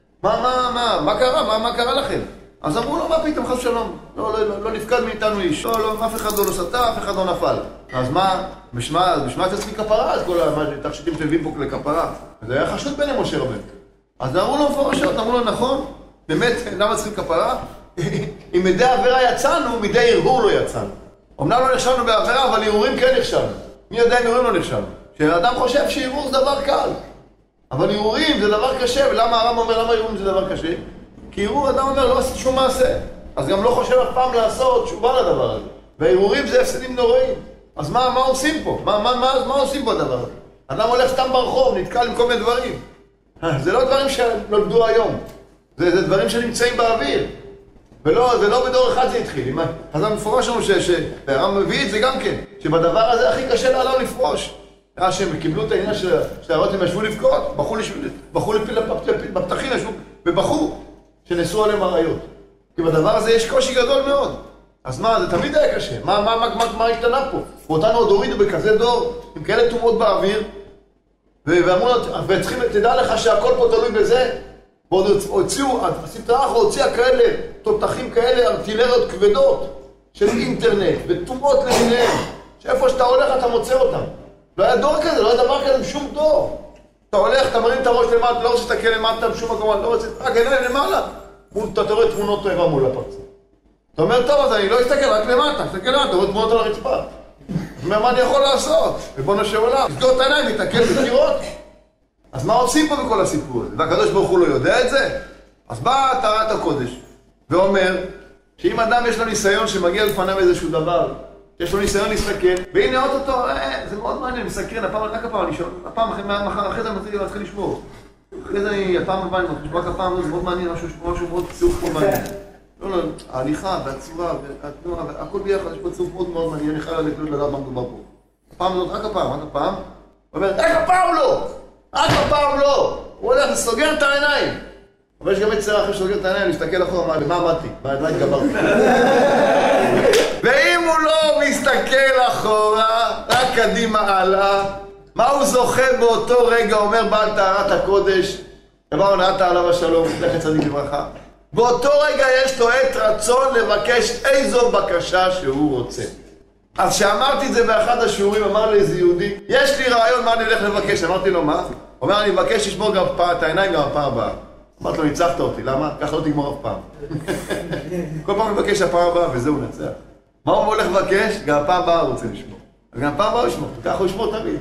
מה קרה? מה קרה לכם? אז אמרו לו, מה פתאום חס שלום? לא נפקד מאיתנו איש. לא, אף אחד לא סטה, אף אחד לא נפל. אז מה? בשמה תעשי כפרה, אז כל התכשיטים שהביאים פה לכפרה. זה היה חשוד ביניהם משה רבנו. אז אמרו לו מפורשות, אמרו לו, נכון, באמת, למה צריכים כפרה? אם מדי עבירה יצאנו, מדי ערעור לא יצאנו. אמנם לא נכשלנו בעבירה, אבל ערעורים כן נכשלנו. מי יודע אם ערעורים לא נכשלנו? שאדם חושב שערעור זה דבר קל. אבל ערעורים זה דבר קשה, ולמה הרב אומר למה ערעורים זה דבר קשה? כי ערעור אדם אומר לא עשית שום מעשה, אז גם לא חושב אף פעם לעשות תשובה לדבר הזה. והערעורים זה הפסדים נוראים. אז מה עושים פה? מה עושים פה הדבר הזה? אדם הולך סתם ברחוב, נתקל עם כל מיני דברים. זה לא דברים שנולדו היום. זה דברים שנמצאים באוויר. זה לא בדור אחד זה התחיל. אז המפורש שלנו שהרב מביא את זה גם כן, שבדבר הזה הכי קשה לעלות לפרוש. אז שהם קיבלו את העניין שהערות הם ישבו לבכות, בחו בפתחים, ישבו ובחו שנשאו עליהם עריות. כי בדבר הזה יש קושי גדול מאוד. אז מה, זה תמיד היה קשה. מה השתנה פה? ואותנו עוד הורידו בכזה דור, עם כאלה תומות באוויר, ואמרו לו, וצריכים, תדע לך שהכל פה תלוי בזה, ועוד הוציאו, הספרה הוציאה כאלה, תותחים כאלה, ארטילריות כבדות, של אינטרנט, ותומות למיניהם, שאיפה שאתה הולך אתה מוצא אותם. לא היה דור כזה, לא היה דבר כזה בשום דור. אתה הולך, אתה מרים את הראש למטה, לא רוצה להסתכל למטה בשום מקום, לא רוצה, רק עיניים למעלה. אתה רואה תמונות טובה מול הפרצה. אתה אומר, טוב, אז אני לא אסתכל רק למטה, אסתכל למטה, אתה רואה תמונות על הרצפה. אומר, מה אני יכול לעשות? ריבונו של עולם, לסגור את העיניים, להתעכב בקירות. אז מה עושים פה בכל הסיפור הזה? והקדוש ברוך הוא לא יודע את זה? אז באה טהרת הקודש ואומר שאם אדם יש לו ניסיון שמגיע לפניו איזשהו דבר, יש לו ניסיון להסתכל, והנה אוטוטו, זה מאוד מעניין, מסקרן, רק הפעם אני שואל, הפעם אחרי זה אני מתחיל לשמור. אחרי זה הפעם הבאה אני מתחיל לשמור, רק הפעם זה מאוד מעניין, משהו מאוד צירוף מאוד מעניין. לא, ההליכה והצורה והתנועה, הכל ביחד, יש פה צירוף מאוד מאוד מעניין, אני חייב לדעת מה מדובר פה. הפעם הזאת, רק הפעם, הוא אומר, רק הפעם לא! רק הפעם לא! הוא הולך לסוגר את העיניים. אבל יש גם את צער אחרי שסוגר את העיניים, להסתכל אחורה, במה עמדתי? מה התגברתי? ואם הוא לא מסתכל אחורה, רק קדימה הלאה, מה הוא זוכה באותו רגע, אומר בעל טהרת הקודש, דבר נעת עליו השלום, לכת צדיק לברכה. באותו רגע יש לו עת רצון לבקש איזו בקשה שהוא רוצה. אז כשאמרתי את זה באחד השיעורים, אמר לי איזה יהודי, יש לי רעיון מה אני הולך לבקש. אמרתי לו, מה? הוא אומר, אני מבקש לשמור גם את העיניים גם הפעם הבאה. אמרתי לו, ניצחת אותי, למה? ככה לא תגמור אף פעם. כל פעם מבקש הפעם הבאה, וזהו נצח. מה הוא הולך לבקש? גם הפעם הבאה הוא רוצה לשמור. גם הפעם הבאה הוא ישמור, ככה הוא ישמור תמיד.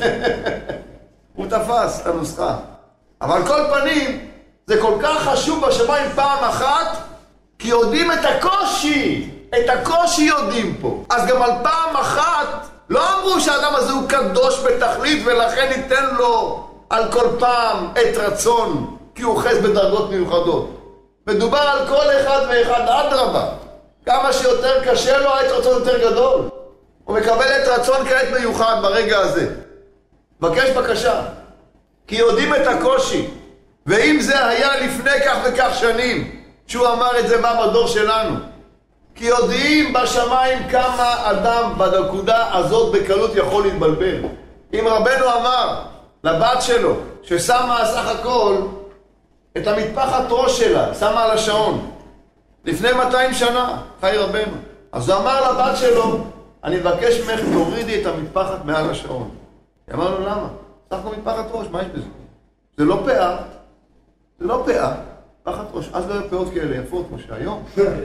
הוא תפס את הנוסחה. אבל כל פנים, זה כל כך חשוב בשמיים פעם אחת, כי יודעים את הקושי. את הקושי יודעים פה. אז גם על פעם אחת, לא אמרו שהאדם הזה הוא קדוש בתכלית, ולכן ניתן לו על כל פעם את רצון, כי הוא חס בדרגות מיוחדות. מדובר על כל אחד ואחד, אדרבה. כמה שיותר קשה לו, עת רצון יותר גדול. הוא מקבל את רצון כעת מיוחד ברגע הזה. בקש בקשה. כי יודעים את הקושי. ואם זה היה לפני כך וכך שנים, שהוא אמר את זה בדור שלנו, כי יודעים בשמיים כמה אדם בנקודה הזאת בקלות יכול להתבלבל. אם רבנו אמר לבת שלו, ששמה סך הכל את המטפחת ראש שלה, שמה על השעון, לפני 200 שנה, חי רבנו. אז הוא אמר לבת שלו, אני מבקש ממך תורידי את המטפחת מעל השעון. היא אמרה לו, למה? סך הכל מטפחת ראש, מה יש בזה? זה לא פאה, זה לא פאה, מטפחת ראש. אז לא היה פאות כאלה יפות כמו שהיום.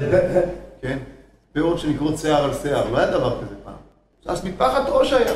כן? פאות שנקרות שיער על שיער, לא היה דבר כזה פעם. אז מטפחת ראש היה.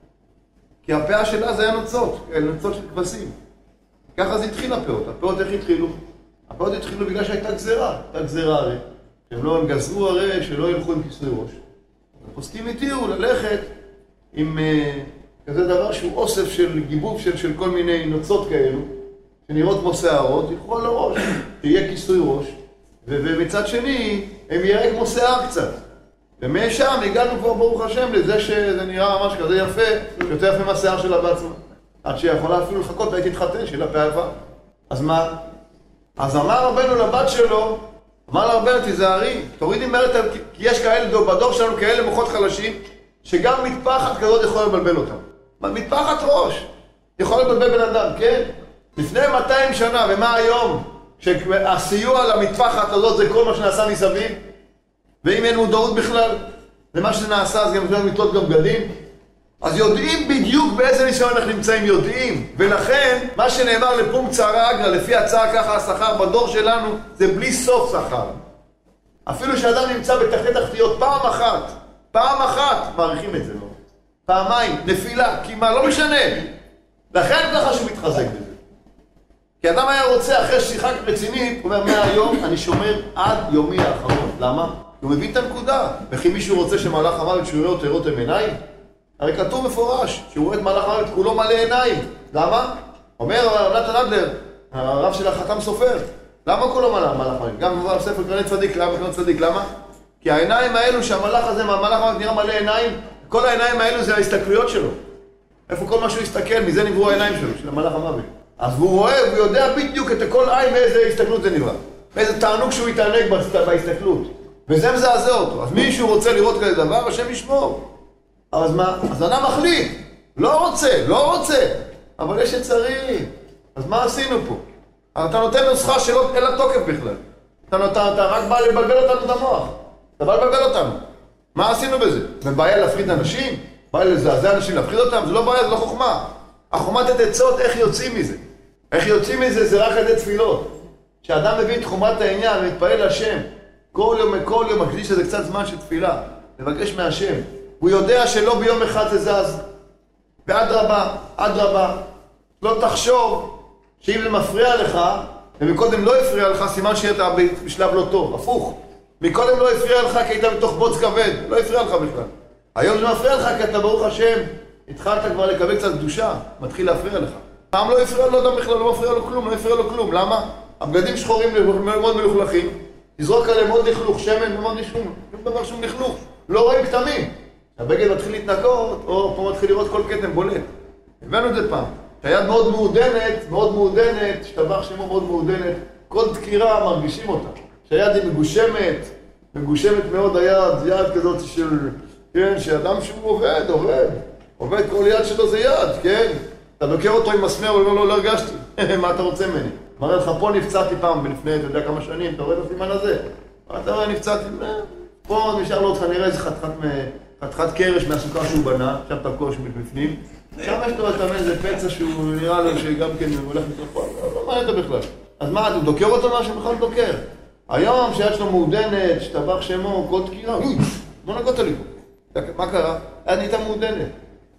כי הפאה שלה זה היה נוצות, נוצות של כבשים. ככה זה התחיל הפאות. הפאות איך התחילו? הפאות התחילו בגלל שהייתה גזרה. הייתה גזרה הרי. הם גזרו הרי שלא ילכו עם כיסוי ראש. הפוסקים התירו ללכת עם כזה דבר שהוא אוסף של גיבוב של כל מיני נוצות כאלו, שנראות כמו שערות, ילכו על הראש, תהיה כיסוי ראש. ובצד שני, הם יראה כמו שיער קצת. ומשם הגענו כבר ברוך השם לזה שזה נראה ממש כזה יפה, יותר יפה מהשיער שלה בעצמה. עד שיכולה אפילו לחכות והייתי תתחתן, שיהיה לה פאה יפה. אז מה? אז אמר רבנו לבת שלו, אמר לה רבנו, תיזהרי, תורידי מהר, כי יש כאלה, בדור שלנו כאלה מוחות חלשים, שגם מטפחת כזאת יכולה לבלבל אותם. מטפחת ראש, יכולה לבלבל בן אדם, כן? לפני 200 שנה, ומה היום? שהסיוע למטפחת הזאת זה כל מה שנעשה מסביב, ואם אין מודעות בכלל, למה שזה נעשה, אז גם אפשר לתלות גם בגדים. אז יודעים בדיוק באיזה ניסיון אנחנו נמצאים, יודעים. ולכן, מה שנאמר לפום צערה אגרא, לפי הצעה ככה השכר בדור שלנו, זה בלי סוף שכר. אפילו שאדם נמצא בתחתית תחתיות פעם אחת, מעריכים את זה לא. פעמיים, נפילה, כמעט, לא משנה. לכן ככה שהוא מתחזק בזה. כי אדם היה רוצה, אחרי שיחה רצינית, הוא אומר, מהיום אני שומר עד יומי האחרון. למה? הוא מבין את הנקודה. וכי מישהו רוצה שמהלך המוות שהוא יראה אותו עם עיניים? הרי כתוב מפורש, שהוא רואה את מהלך המוות כולו מלא עיניים. למה? אומר נתן אדלר, הרב של החתם סופר, למה כולו מלא המוות? גם בבוא הספר קרני צדיק, למה קרני צדיק? למה? כי העיניים האלו שהמהלך הזה, מהמהלך המוות נראה מלא עיניים, כל העיניים האלו זה ההסתכלויות שלו. איפה כל מה שהוא יסתכל, מזה נבראו העיניים שלו, של המהלך המוות. אז הוא רואה, הוא יודע בדיוק את כל עין באיזה הסתכלות זה נראה. באיזה תענוג שהוא יתענג בהסתכלות. וזה מזעזע אותו. אז מישהו רוצה לראות כזה דבר, השם ישמור. אז מה? אז אדם מחליט. לא רוצה. אבל יש שצריך. אז מה עשינו פה? אתה נותן נוסחה שלא אין לה תוקף בכלל. אתה רק בא לבלבל אותנו את המוח. אתה בא לבלבל אותנו. מה עשינו בזה? זה בעיה להפחיד אנשים? בעיה לזעזע אנשים להפחיד אותם? זה לא בעיה, זה לא חוכמה. החוכמה לתת עצות, איך יוצאים מזה? איך יוצאים מזה זה רק על ידי תפילות. כשאדם מביא את חומת העניין ומתפעל להשם, כל יום מקדיש לזה קצת זמן של תפילה, לבקש מהשם, הוא יודע שלא ביום אחד זה זז. ואדרבה, לא תחשוב שאם זה מפריע לך, ומקודם לא הפריע לך, סימן שאתה בשלב לא טוב, הפוך. מקודם לא הפריע לך כי היית בתוך בוץ כבד, לא הפריע לך בכלל. היום זה מפריע לך כי אתה ברוך השם, התחלת כבר לקבל קצת קדושה, מתחיל להפריע לך. פעם לא הפריע לו אדם בכלל, לא מפריע לו כלום, לא הפריע לו כלום. למה? הבגדים שחורים מאוד מלוכלכים, תזרוק עליהם עוד לכלוך, שמן, מאוד שום דבר שום לכלוך, לא רואים כתמים. הבגד מתחיל להתנקות, או פה מתחיל לראות כל כתם בולט. הבאנו את זה פעם. שהיד מאוד מעודנת, שטבח שמו מאוד מעודנת, כל דקירה מרגישים אותה. שהיד היא מגושמת מאוד היד, יד כזאת של, כן, שאדם שהוא עובד, כל יד שלו זה יד, כן? אתה דוקר אותו עם מסמר, הוא אומר לו, לא הרגשתי, מה אתה רוצה ממני? מראה לך, פה נפצעתי פעם, ולפני, אתה יודע כמה שנים, אתה רואה את הסימן הזה? אתה רואה, נפצעתי, פה נשאר לו אותך, נראה איזה חתיכת קרש מהסוכר שהוא בנה, עכשיו תרכוש בפנים. שם יש לו איזה פצע שהוא נראה לו שגם כן הולך מטרפון, לא מעניין אותו בכלל. אז מה, אתה דוקר אותו מה שבכלל דוקר? היום שיד שלו מעודנת, שטבח שמו, כל דקירה, לא נגעת לי פה. מה קרה? היד נהייתה מעודנת.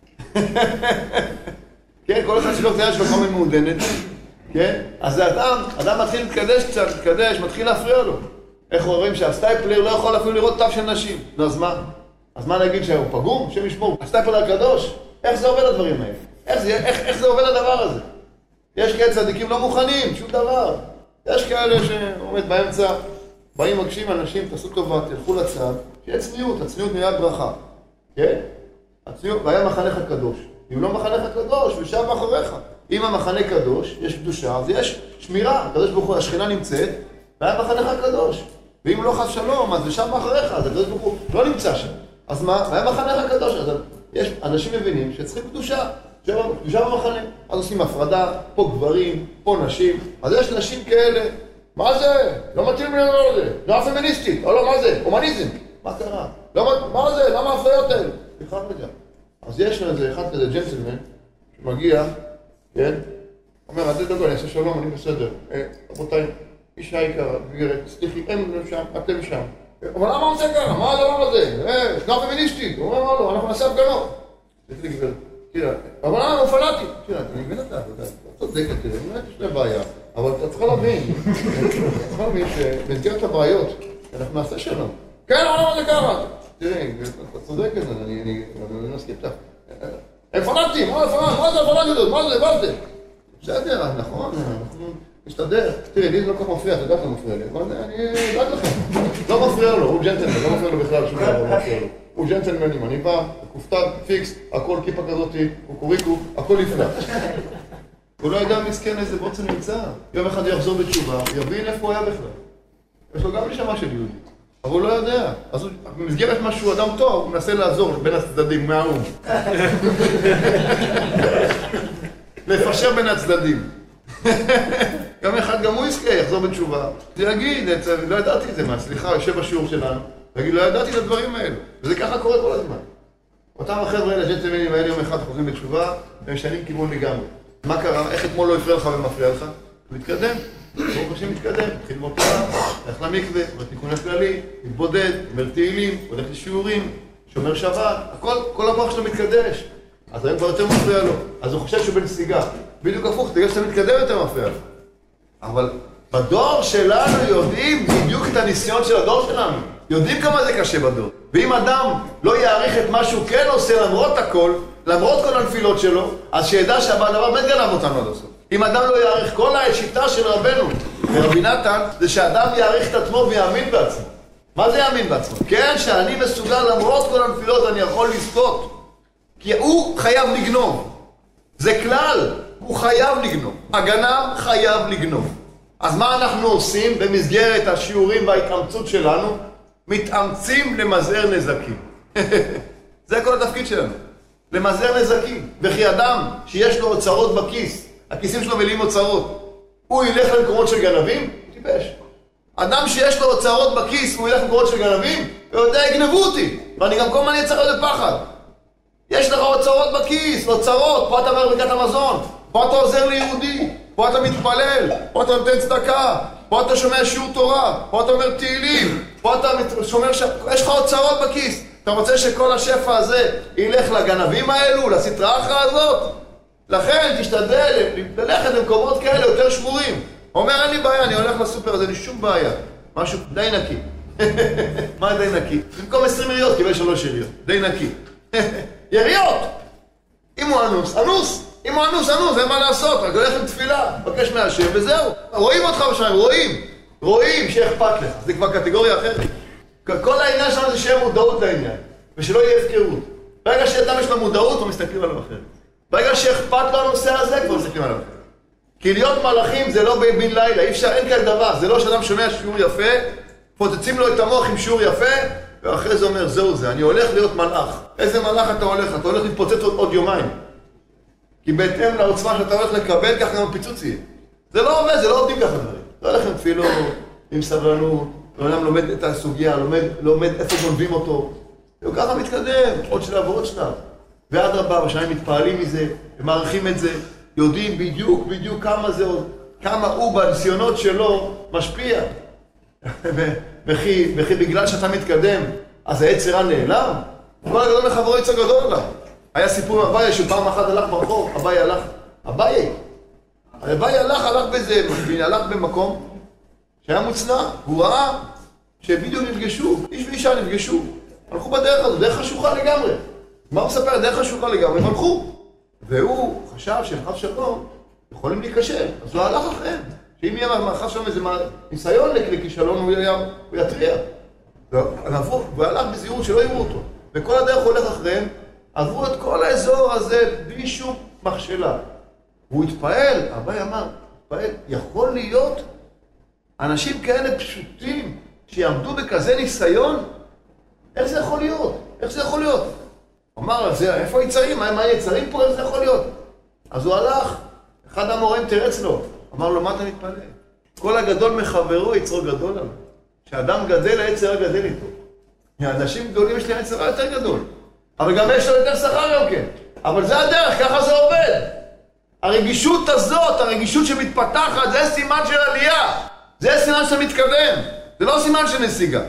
כן, כל אחד שלו את היד שלו כמה מעודנת. כן? אז אדם מתחיל להתקדש קצת, מתחיל להפריע לו. איך אומרים שהסטייפלר לא יכול אפילו לראות תו של נשים? נו, אז מה? אז מה נגיד שהוא פגום? שם ישמור. הסטייפלר הקדוש? איך זה עובד הדברים האלה? איך זה עובד הדבר הזה? יש כאלה צדיקים לא מוכנים, שום דבר. יש כאלה שעומד באמצע, באים מגשים אנשים, תעשו טובה, תלכו לצד, שיהיה צניעות, הצניעות מיד ברכה. כן? הצניעות, והיה מחנך קדוש. אם לא מחנך קדוש, ושב מאחוריך. אם המחנה קדוש, יש קדושה, אז יש שמירה. הקדוש ברוך הוא, השכינה נמצאת, והיה מחנך הקדוש. ואם לא חס שלום, אז זה שם מאחוריך, אז הקדוש ברוך הוא לא נמצא שם. אז מה? והיה מחנך הקדוש. אז יש אנשים מבינים שצריכים קדושה. קדושה במחנה. אז עושים הפרדה, פה גברים, פה נשים. אז יש נשים כאלה. מה זה? לא מתאים לי לדבר הזה. זה פמיניסטית. או לא, מה זה? הומניזם. מה קרה? מה זה? למה האפליות האלה? בכלל רגע. אז יש איזה אחד כזה ג'נטלמן שמגיע, כן? אומר, אל תדאגו, אני אעשה שלום, אני בסדר. רבותיי, אישה יקרה, גברת, סליחי, הם שם, אתם שם. אבל למה הוא עושה ככה? מה הדבר הזה? שנה פמיניסטית. הוא אומר לו, אנחנו נעשה הפגנות. יש לי גברת, תראה, אבל למה הוא פנאטי? תראה, אני מבין אותה, אתה צודקת, תראה, יש לי בעיה, אבל אתה צריך להבין, שבמסגרת הבעיות, אנחנו נעשה שלום. כן, אבל למה זה ככה? תראה, אתה צודקת, אני נסכים אותך. הם פנאטים, מה זה הפנאטית הזאת? מה זה? בסדר, נכון, אנחנו נשתדר. תראה, לי זה לא כל כך מפריע, אתה יודע איך זה מפריע לי, אבל אני יודעת לכם. לא מפריע לו, הוא ג'נטלמן, לא מפריע לו בכלל, שום דבר לא מפריע לו. הוא ג'נטלמנים, אני בא, כופתר, פיקס, הכל כיפה כזאתי, קוקוריקו, הכל נפלא. הוא לא יודע מסכן איזה בוצה נמצא. יום אחד יחזור בתשובה, יבין איפה הוא היה בכלל. יש לו גם נשמה של יהודי. אבל הוא לא יודע. אז במסגרת משהו אדם טוב, הוא מנסה לעזור בין הצדדים, מהאום. לפשר בין הצדדים. גם אחד, גם הוא יזכה, יחזור בתשובה. זה יגיד, לא ידעתי את זה, מה, סליחה, יושב בשיעור שלנו. תגיד, לא ידעתי את הדברים האלו. וזה ככה קורה כל הזמן. אותם החבר'ה האלה, ג'נטלמנים האלה יום אחד חוזרים בתשובה, הם משנים כיוון לגמרי. מה קרה? איך אתמול לא הפריע לך ומפריע לך? הוא מתקדם. ברוך השם מתקדם, התחיל מותרה, הולך למקווה, בתיקון הכללי, מתבודד, אומר תהילים, הולך לשיעורים, שומר שבת, כל המוח שלו מתקדש. אז היום כבר יותר מפריע לו. אז הוא חושב שהוא בנסיגה. בדיוק הפוך, תראה שאתה מתקדם יותר מפריע לו. אבל בדור שלנו יודעים בדיוק את הניסיון של הדור שלנו. יודעים כמה זה קשה בדור. ואם אדם לא יעריך את מה שהוא כן עושה למרות הכל, למרות כל הנפילות שלו, אז שידע שהדבר באמת גנב אותנו עד הסוף. אם אדם לא יעריך כל השיטה של רבנו, ורבי נתן, זה שאדם יעריך את עצמו ויאמין בעצמו. מה זה יאמין בעצמו? כן, שאני מסוגל למרות כל הנפילות אני יכול לזכות. כי הוא חייב לגנוב. זה כלל, הוא חייב לגנוב. הגנב חייב לגנוב. אז מה אנחנו עושים במסגרת השיעורים וההתאמצות שלנו? מתאמצים למזער נזקים. זה כל התפקיד שלנו. למזער נזקים. וכי אדם שיש לו אוצרות בכיס, הכיסים שלו מלאים אוצרות, הוא ילך למקומות של גנבים? טיפש. אדם שיש לו אוצרות בכיס, הוא ילך למקומות של גנבים? הוא יודע, יגנבו אותי. ואני גם כל הזמן יצטרך להיות בפחד. יש לך אוצרות בכיס, אוצרות. פה אתה אומר ברכת המזון, פה אתה עוזר ליהודי, פה אתה מתפלל, פה אתה נותן צדקה, פה אתה שומע שיעור תורה, פה אתה אומר תהילים, פה אתה שומר יש לך אוצרות בכיס. אתה רוצה שכל השפע הזה ילך לגנבים האלו, לסטרה אחרא הזאת? לכן תשתדל ללכת למקומות כאלה יותר שבורים. אומר, אין לי בעיה, אני הולך לסופר הזה, אין לי שום בעיה. משהו די נקי. מה די נקי? במקום 20 יריות, קיבל 3 יריות. די נקי. יריות! אם הוא אנוס, אנוס! אם הוא אנוס, אנוס, אין מה לעשות. רק הולך עם תפילה, מבקש מהשם, וזהו. רואים אותך בשמיים, רואים. רואים שאכפת לך. זה כבר קטגוריה אחרת. כל העניין שלנו זה שיהיה מודעות לעניין, ושלא יהיה הפקרות. ברגע שאדם יש לו מודעות, הוא מסתכלים עליו אחרת. ברגע שאכפת לו הנושא הזה, כבר מסתכלים עליו אחרת. כי להיות מלאכים זה לא בן לילה, אי אפשר, אין כאלה דבר. זה לא שאדם שומע שיעור יפה, פוצצים לו את המוח עם שיעור יפה, ואחרי זה אומר, זהו זה, אני הולך להיות מלאך. איזה מלאך אתה הולך? אתה הולך להתפוצץ עוד יומיים. כי בהתאם לעוצמה שאתה הולך לקבל, כך גם הפיצוץ יהיה. זה לא עובד, זה לא עובדים ככה דברים. לא הולך עם תפילות, עם סבלנות, העולם לומד את הסוגיה, לומד איפה גונבים אותו. וככה מתקדם, עוד שלב ועוד שלב. ועד רבה, בשניים מתפעלים מזה, ומערכים את זה, יודעים בדיוק כמה זה עוד, כמה הוא בניסיונות שלו משפיע. וכי בגלל שאתה מתקדם, אז היצר רע נעלם? כל הגדול לחברו יצר גדול עליו. היה סיפור עם אביי שפעם אחת הלך ברחוב, אביי הלך במקום שהיה מוצנע, הוא ראה שבדיוק נפגשו, איש ואישה נפגשו, הלכו בדרך הזו, דרך חשוכה לגמרי. מה הוא מספר? דרך חשוכה לגמרי, הם הלכו. והוא חשב שהם חס שלום יכולים להיקשר, אז הוא הלך אחריהם. שאם יהיה חס שלום איזה ניסיון לכישלון, הוא יטריע. והוא הלך בזהירות שלא יראו אותו. וכל הדרך הולך אחריהם, עברו את כל האזור הזה בלי שום מכשלה. והוא התפעל, אביי אמר, יכול להיות אנשים כאלה פשוטים שיעמדו בכזה ניסיון? איך זה יכול להיות? איך זה יכול להיות? הוא אמר, איפה היצרים? מה היצרים פה? איך זה יכול להיות? אז הוא הלך, אחד המורים תרץ לו, אמר לו, מה אתה מתפלא? כל הגדול מחברו יצרו גדול עליו. כשאדם גדל, היצר גדל איתו. אנשים גדולים יש לי היצר יותר גדול. אבל גם יש לו יותר שכר גם כן. אבל זה הדרך, ככה זה עובד. הרגישות הזאת, הרגישות שמתפתחת, זה סימן של עלייה. זה סימן שאתה מתקדם. זה לא סימן של נסיגה.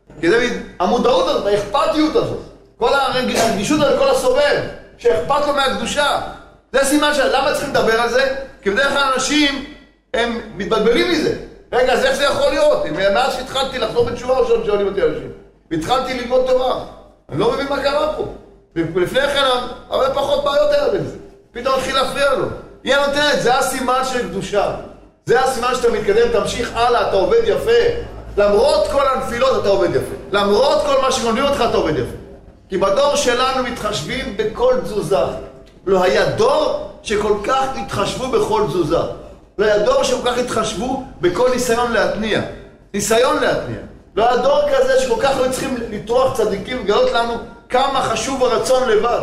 כי המודעות הזאת, האכפתיות הזאת, כל הרגישות הזאת, כל הסובב, שאכפת לו מהקדושה, זה סימן של... למה צריכים לדבר על זה? כי בדרך כלל אנשים, הם מתבלבלים מזה. רגע, אז איך זה יכול להיות? מאז שהתחלתי לחזור בתשובה ראשון שואלים אותי אנשים. והתחלתי ללמוד תורה. אני לא מבין מה קרה פה. ולפני כן, הרבה פחות בעיות היה בזה. פתאום התחיל להפריע לו. היא נותנת, זה הסימן של קדושה. זה הסימן שאתה מתקדם, תמשיך הלאה, אתה עובד יפה. למרות כל הנפילות אתה עובד יפה. למרות כל מה שגונבים אותך אתה עובד יפה. כי בדור שלנו מתחשבים בכל תזוזה. לא היה דור שכל כך התחשבו בכל תזוזה. לא היה דור שכל כך התחשבו בכל ניסיון להתניע. ניסיון להתניע. לא היה דור כזה שכל כך לא צריכים לטרוח צדיקים וגלות לנו כמה חשוב הרצון לבד.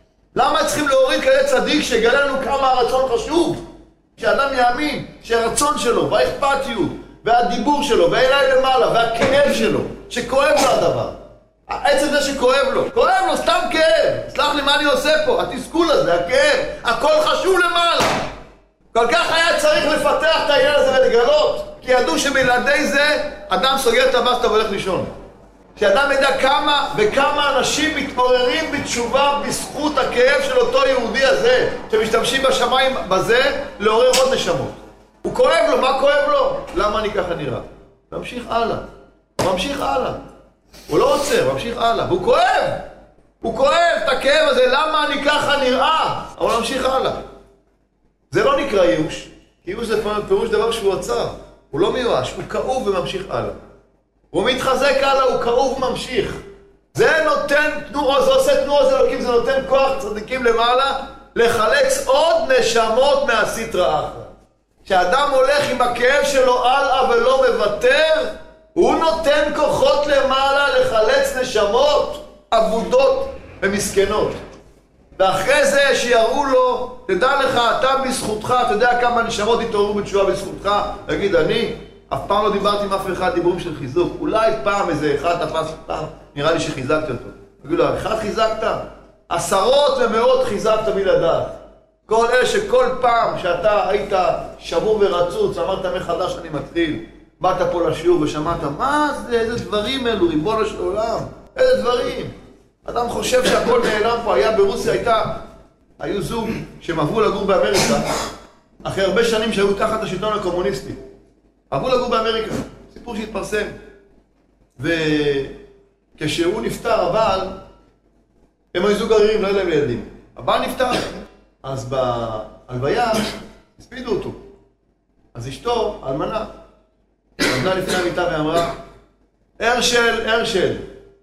למה צריכים להוריד כאלה צדיק שגלה לנו כמה הרצון חשוב? שאדם יאמין שהרצון שלו והאכפתיות והדיבור שלו והעיניים למעלה והכאב שלו שכואב לו הדבר. העצם זה שכואב לו, כואב לו, סתם כאב. סלח לי מה אני עושה פה, התסכול הזה, הכאב, הכל חשוב למעלה. כל כך היה צריך לפתח את העניין הזה ולגלות, כי ידעו שבלעדי זה אדם סוגר את הבסטה והולך לישון. שאדם ידע כמה וכמה אנשים מתמוררים בתשובה בזכות הכאב של אותו יהודי הזה, שמשתמשים בשמיים בזה לעורר עוד נשמות. הוא כואב לו, מה כואב לו? למה אני ככה נראה? ממשיך הלאה, ממשיך הלאה. הוא לא עוצר, ממשיך הלאה, והוא כואב. הוא כואב את הכאב הזה, למה אני ככה נראה? אבל ממשיך הלאה. זה לא נקרא ייאוש, כי ייאוש זה פירוש דבר שהוא עצר. הוא לא מיואש, הוא כאוב וממשיך הלאה. הוא מתחזק הלאה, הוא כאוב וממשיך. זה נותן תנועה, זה עושה תנועה, זה אלוקים, זה נותן כוח צדיקים למעלה לחלץ עוד נשמות מהסטרא אחרא. כשאדם הולך עם הכאב שלו הלאה ולא מוותר, הוא נותן כוחות למעלה לחלץ נשמות אבודות ומסכנות. ואחרי זה שיראו לו, תדע לך, אתה בזכותך, אתה יודע כמה נשמות התעוררו בתשובה בזכותך, תגיד, אני אף פעם לא דיברתי עם אף אחד דיבורים של חיזוק, אולי פעם איזה אחד תפס פעם, נראה לי שחיזקתי אותו. תגידו לו, אחד חיזקת? עשרות ומאות חיזקת מלדעת. כל אלה שכל פעם שאתה היית שבור ורצוץ, אמרת מחדש אני מתחיל, באת פה לשיעור ושמעת, מה זה, איזה דברים אלו, ריבונו של עולם, איזה דברים. אדם חושב שהכל נעלם פה. היה ברוסיה, היו זוג שהם עברו לגור באמריקה, אחרי הרבה שנים שהיו תחת השלטון הקומוניסטי. עברו לגור באמריקה, סיפור שהתפרסם. וכשהוא נפטר, הבעל, הם היו זוג ערירים, לא היה להם ילדים. הבעל נפטר, אז בהלוויה הספידו אותו. אז אשתו, אלמנה, עמדה לפני המיטה ואמרה, הרשל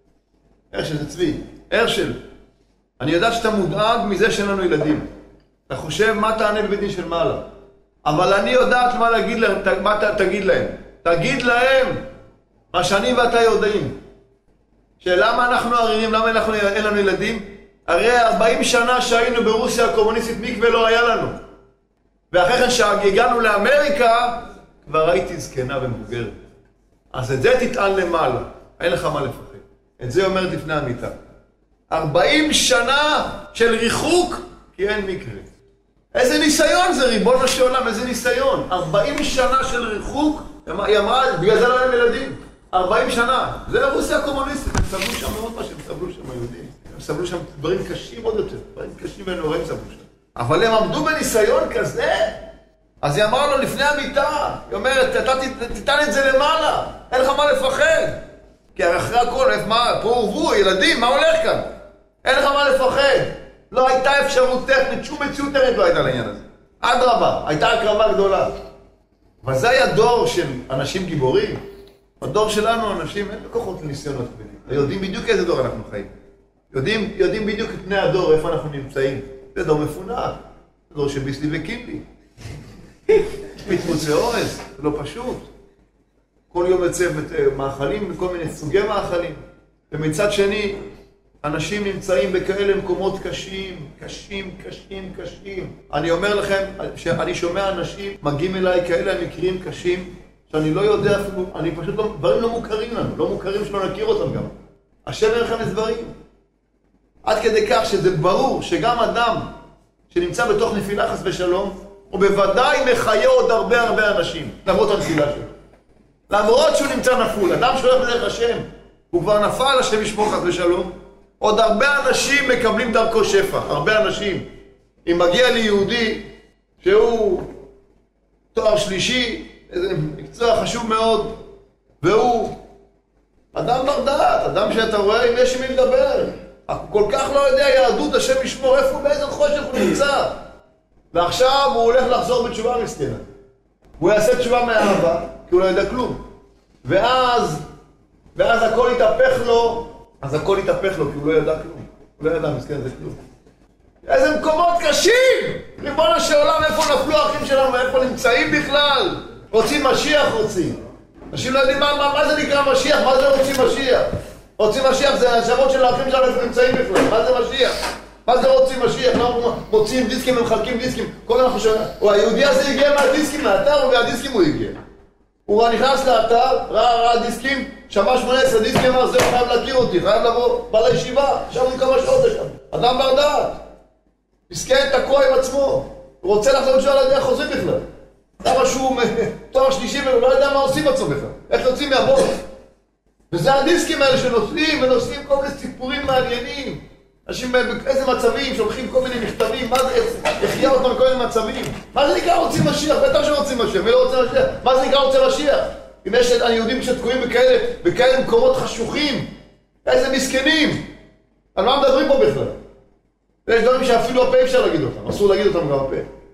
זה צבי, הרשל, אני יודעת שאתה מודאג מזה שאין לנו ילדים. אתה חושב מה תענה בבית דין של מעלה. אבל אני יודעת מה להגיד להם, מה תגיד להם. תגיד להם מה שאני ואתה יודעים. שלמה אנחנו ערירים, למה אין לנו ילדים? הרי 40 שנה שהיינו ברוסיה הקומוניסטית מקווה לא היה לנו. ואחרי כן שהגענו לאמריקה, כבר הייתי זקנה ומבוגרת. אז את זה תטען למעלה, אין לך מה לפחד. את זה אומרת לפני המיטה. 40 שנה של ריחוק, כי אין מקרה. איזה ניסיון זה, ריבונו של עולם, איזה ניסיון. 40 שנה של ריחוק, היא אמרה, בגלל זה לא הם ילדים. 40 שנה, זה רוסיה הקומוניסטית, הם סבלו שם מאוד מה שהם סבלו שם היהודים. הם סבלו שם דברים קשים עוד יותר, דברים קשים ונוראים סבלו שם. אבל הם עמדו בניסיון כזה, אז היא אמרה לו לפני המיטה, היא אומרת, אתה תיתן את זה למעלה, אין לך מה לפחד. כי אחרי הכל, פה הורבו, ילדים, מה הולך כאן? אין לך מה לפחד. לא הייתה אפשרות טכנית, שום מציאות טכנית לא הייתה לעניין הזה. אדרבה, הייתה הקרבה גדולה. אבל זה היה דור של אנשים גיבורים. בדור שלנו אנשים אין בכוחות לניסיונות כבדים. יודעים בדיוק איזה דור אנחנו חיים. יודעים בדיוק את פני הדור, איפה אנחנו נמצאים. זה דור מפונק, זה דור של ביסלי וקינלי. מתמוצי אורז, זה לא פשוט. כל יום יוצא מאכלים, כל מיני סוגי מאכלים. ומצד שני, אנשים נמצאים בכאלה מקומות קשים. אני אומר לכם, שאני שומע אנשים מגיעים אליי כאלה מקרים קשים, שאני לא יודע אפילו, אני פשוט לא, דברים לא מוכרים לנו, לא מוכרים שלא נכיר אותם גם. השם אין לכם את דברים. עד כדי כך שזה ברור שגם אדם שנמצא בתוך נפילה חס ושלום, הוא בוודאי מחיה עוד הרבה אנשים, למרות הנפילה שלו. למרות שהוא נמצא נפול, אדם שהולך בדרך השם, הוא כבר נפל, השם ישמור חס ושלום, עוד הרבה אנשים מקבלים דרכו שפע, הרבה אנשים. אם מגיע לי יהודי שהוא תואר שלישי, איזה מקצוע חשוב מאוד, והוא אדם בר דעת, אדם שאתה רואה אם יש עם מי לדבר. הוא כל כך לא יודע יהדות, השם ישמור, איפה, באיזה חושך הוא נמצא. ועכשיו הוא הולך לחזור בתשובה מסכנה. הוא יעשה תשובה מאהבה, כי הוא לא יודע כלום. ואז הכל יתהפך לו, כי הוא לא ידע כלום. הוא לא ידע מסכן, זה כלום. איזה מקומות קשים! ריבונו של עולם, איפה נפלו האחים שלנו, ואיפה נמצאים בכלל? רוצים משיח, רוצים. אנשים לא יודעים מה זה נקרא משיח, מה זה רוצים משיח? רוצים משיח זה השמות של האחים שלנו, איפה נמצאים בכלל, מה זה משיח? מה זה רוצים משיח? לא מוציאים דיסקים ומחלקים דיסקים. קודם אנחנו שואלים, היהודי הזה הגיע מהדיסקים לאתר, והדיסקים הוא הגיע. הוא נכנס לאתר, ראה דיסקים, שמע 18 דיסקים, אמר, זהו, חייב להכיר אותי, חייב לבוא בעל הישיבה, שם הוא כמה שעות לשם. אדם בר דעת. מסכן תקוע עם עצמו. הוא רוצה לחזור לשאול על ידי החוזרים בכלל. למה שהוא תואר שלישי ולא יודע מה עושים עצמו בכלל. איך יוצאים מהבור. וזה הדיסקים האלה שנוסעים ונוסעים כל מיני סיפורים מעניינים. אנשים באיזה מצבים, שולחים כל מיני מכתבים, מה זה, החיה אותם בכל מיני מצבים. מה זה נקרא רוצים משיח? בטח שרוצים משיח, מי לא רוצה משיח? מה זה נקרא רוצה משיח? אם יש היהודים שתקועים בכאלה מקומות חשוכים, איזה מסכנים. על מה מדברים פה בכלל? יש דברים שאפילו הפה אפשר להגיד אותם, אסור להגיד אותם גם הפה.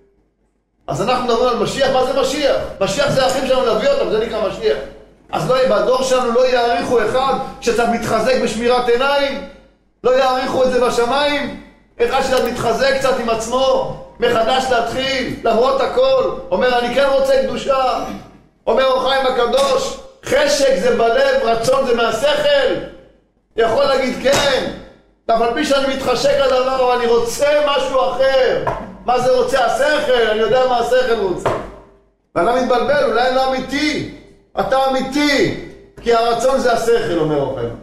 אז אנחנו מדברים על משיח, מה זה משיח? משיח זה האחים שלנו להביא אותם, זה נקרא משיח. אז בדור שלנו לא יעריכו אחד שצריך מתחזק בשמירת עיניים, לא יעריכו את זה בשמיים, אחד שצריך מתחזק קצת עם עצמו, מחדש להתחיל, למרות הכל, אומר אני כן רוצה קדושה, אומר אור חיים הקדוש, חשק זה בלב, רצון זה מהשכל, יכול להגיד כן, אבל פי שאני מתחשק לדבר, אבל אני רוצה משהו אחר. מה זה רוצה? השכל, אני יודע מה השכל רוצה. ואתה מתבלבל, אולי לא אמיתי. אתה אמיתי, כי הרצון זה השכל, אומר אור חיים.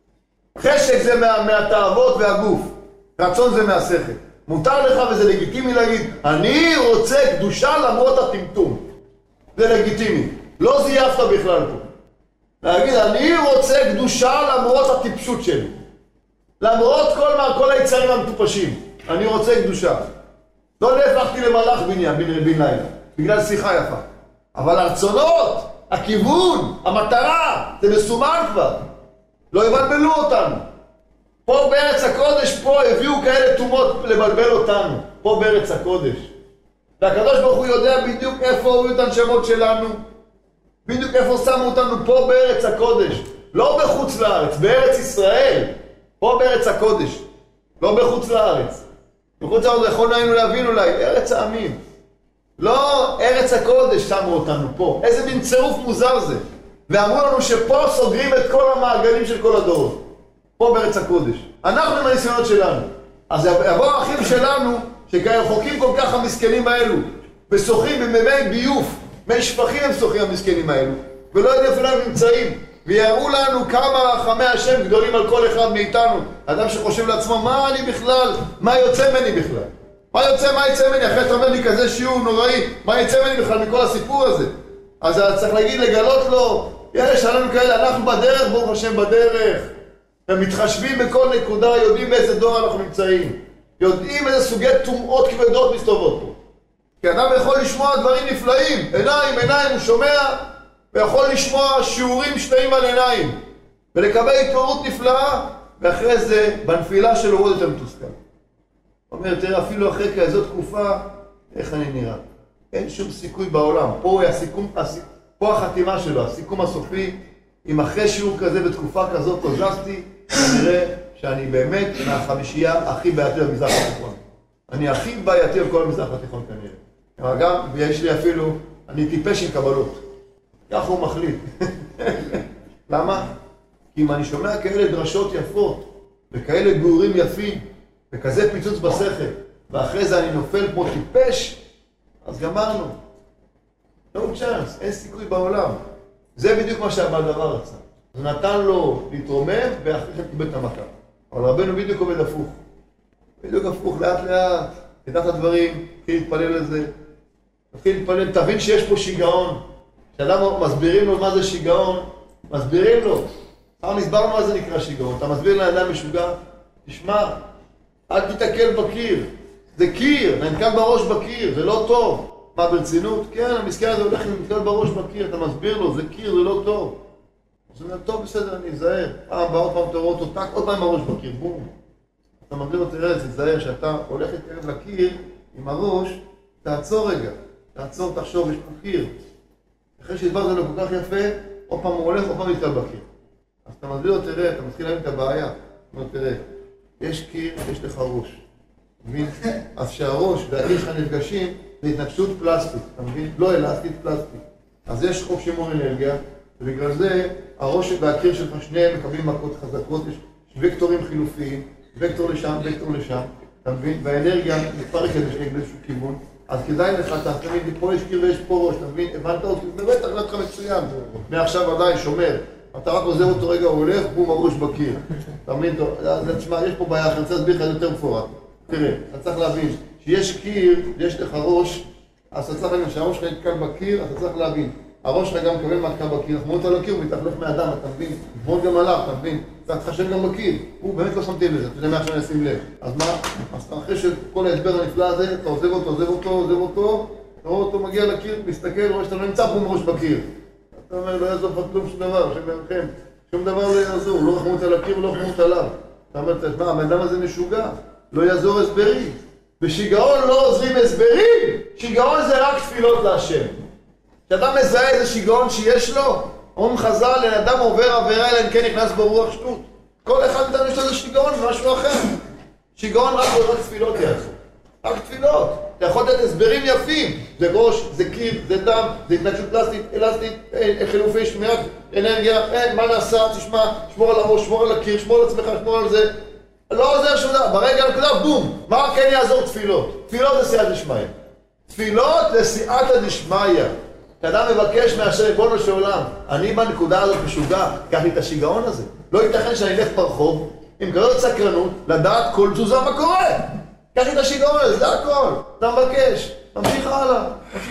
חשק זה מהתאוות והגוף, רצון זה מהשכל. מותר לך וזה לגיטימי להגיד, אני רוצה קדושה למרות הטמטום. זה לגיטימי. לא זייפת בכלל פה. להגיד, אני רוצה קדושה למרות הטיפשות שלי. למרות כל היצרים המטופשים, אני רוצה קדושה. לא נהפכתי למלאך בן לילה, בגלל שיחה יפה. אבל הרצונות, הכיוון, המטרה, זה מסומן כבר. לא יבלבלו אותנו. פה בארץ הקודש, פה הביאו כאלה תומות לבלבל אותנו. פה בארץ הקודש. והקדוש ברוך הוא יודע בדיוק איפה הורידו את הנשמות שלנו. בדיוק איפה שמו אותנו פה בארץ הקודש. לא בחוץ לארץ, בארץ ישראל. פה בארץ הקודש. לא בחוץ לארץ. בחוץ לארץ יכולנו היינו להבין אולי, ארץ העמים. לא, ארץ הקודש שמו אותנו פה. איזה מין צירוף מוזר זה. ואמרו לנו שפה סוגרים את כל המעגלים של כל הדורות. פה בארץ הקודש. אנחנו עם הניסיונות שלנו. אז יבואו האחים שלנו, שרחוקים כל כך המסכנים האלו, ושוחים במי ביוף, מי שפכים הם שוחים המסכנים האלו, ולא יודעים איפה הם נמצאים, ויראו לנו כמה רחמי השם גדולים על כל אחד מאיתנו. אדם שחושב לעצמו, מה אני בכלל? מה יוצא ממני בכלל? מה יצא ממני? אחרי אתה אומר לי כזה שיעור נוראי, מה יצא ממני בכלל מכל הסיפור הזה? אז צריך לגלות לו, יש עלינו כאלה, אנחנו בדרך, ברוך השם בדרך, ומתחשבים בכל נקודה, יודעים באיזה דור אנחנו נמצאים, יודעים איזה סוגי טומאות כבדות מסתובבות פה. כי אדם יכול לשמוע דברים נפלאים, עיניים, הוא שומע, ויכול לשמוע שיעורים שלמים על עיניים, ולקבל התעוררות נפלאה, ואחרי זה, בנפילה שלו עוד יותר מתוסכל. אומר, תראה, אפילו אחרי כזאת תקופה, איך אני נראה? אין שום סיכוי בעולם. פה החתימה שלו, הסיכום הסופי, אם אחרי שיעור כזה בתקופה כזאת תוזזתי, כנראה שאני באמת מהחמישייה הכי בעייתי במזרח התיכון. אני הכי בעייתי בכל המזרח התיכון כנראה. אבל גם, ויש לי אפילו, אני טיפש עם קבלות. ככה הוא מחליט. למה? כי אם אני שומע כאלה דרשות יפות, וכאלה גורים יפים, וכזה פיצוץ בשכל, ואחרי זה אני נופל כמו טיפש, אז גמרנו. No chance, אין סיכוי בעולם. זה בדיוק מה שהבעל דבר רצה. הוא נתן לו להתרומם, ואחרי כן קיבל את המכה. אבל רבנו בדיוק עובד הפוך. בדיוק הפוך, לאט לאט, תדע את הדברים, תתחיל להתפלל לזה. תתחיל להתפלל, תבין שיש פה שיגעון. כשאדם מסבירים לו מה זה שיגעון, מסבירים לו. כבר נסברנו מה זה נקרא שיגעון. אתה מסביר לאדם משוגע, תשמע, אל תתקל בקיר. זה קיר, נתקל בראש בקיר, זה לא טוב. מה, ברצינות? כן, המסכן הזה הולך להתקל בראש בקיר, אתה מסביר לו, זה קיר, זה לא טוב. אז הוא אומר, טוב, בסדר, אני אזהר. פעם, עוד פעם תראו אותו, טק, עוד פעם בראש בקיר, בום. אתה מסביר לו, תראה, תזהר, שאתה הולך להתקרב לקיר עם הראש, תעצור רגע. תעצור, תחשוב, יש פה קיר. אחרי שהסברת לו כל כך יפה, עוד פעם הוא הולך, עוד פעם להתקל בקיר. אז אתה מסביר לו, תראה, אתה מתחיל להבין את הבעיה. אתה אומר, תראה, יש קיר, יש לך ראש. אז שהראש והקיר שלך נפגשים, זה התנגשות פלסטית, אתה מבין? לא אלסטית, פלסטית. אז יש חוק שימור אנרגיה, ובגלל זה הראש והקיר שלך שניהם מקבלים מכות חזקות, יש וקטורים חילופיים, וקטור לשם, וקטור לשם, אתה מבין? והאנרגיה מתפרקת באיזשהו כיוון, אז כדאי לך, אתה תמיד, פה יש קיר ויש פה ראש, אתה מבין? הבנת אותי? באמת, תחלט לך מצוין. מעכשיו עדיין שומר, אתה רק עוזר אותו רגע, הוא הולך, בום, הראש בקיר. אתה מבין? תשמע, יש פה בעיה, אני רוצה להסביר לך יותר מפורט. תראה, אתה צריך להבין, שיש קיר, יש לך ראש, אז אתה צריך להבין, שהראש שלך נתקל בקיר, אתה צריך להבין. הראש שלך גם מקבל מכה בקיר, אנחנו אומרים אותו על הקיר, הוא מתחלף מאדם, אתה מבין? מאוד גם עליו, אתה מבין? אתה תחשב גם בקיר. הוא באמת לא שמתי לזה, אתה יודע מה עכשיו נשים לב. אז מה? אז אחרי שכל ההסבר הנפלא הזה, אתה עוזב אותו, אתה רואה אותו מגיע לקיר, מסתכל, רואה שאתה לא נמצא פה מראש בקיר. אתה אומר, לא יעזור לך כלום שום דבר, השם ירחם. שום דבר לא יעזור, לא רחמות על הקיר ולא רחמות עליו. אתה אומר, תשמע, האדם הזה משוגע, לא יעזור הסברים. בשיגעון לא עוזרים הסברים, שיגעון זה רק תפילות להשם. כשאדם מזהה איזה שיגעון שיש לו, אומרים חז"ל, לאדם עובר עבירה אלא אם כן נכנס ברוח שטות. כל אחד מאיתנו יש לו איזה שיגעון ומשהו אחר. שיגעון רק תפילות יעשו. רק תפילות. אתה יכול לתת הסברים יפים. זה ראש, זה קיר, זה דם, זה התנגשות פלסטית, אלסטית, חילופי שמיעת אנרגיה, מה נעשה, תשמע, שמור על הראש, שמור על הקיר, שמור על עצמך, שמור על זה. לא עוזר שום דבר, ברגע הנקודה, בום, מה כן יעזור תפילות? תפילות זה סייעתא דשמיא. תפילות זה סייעתא דשמיא. כשאדם מבקש מהשם ריבונו של עולם, אני בנקודה הזאת משוגע, קח לי את השיגעון הזה. לא ייתכן שאני אלך ברחוב, עם כזאת סקרנות, לדעת כל תזוזה מה קורה. קח לי את השיגעון הזה, זה הכל. אתה מבקש, תמשיך הלאה.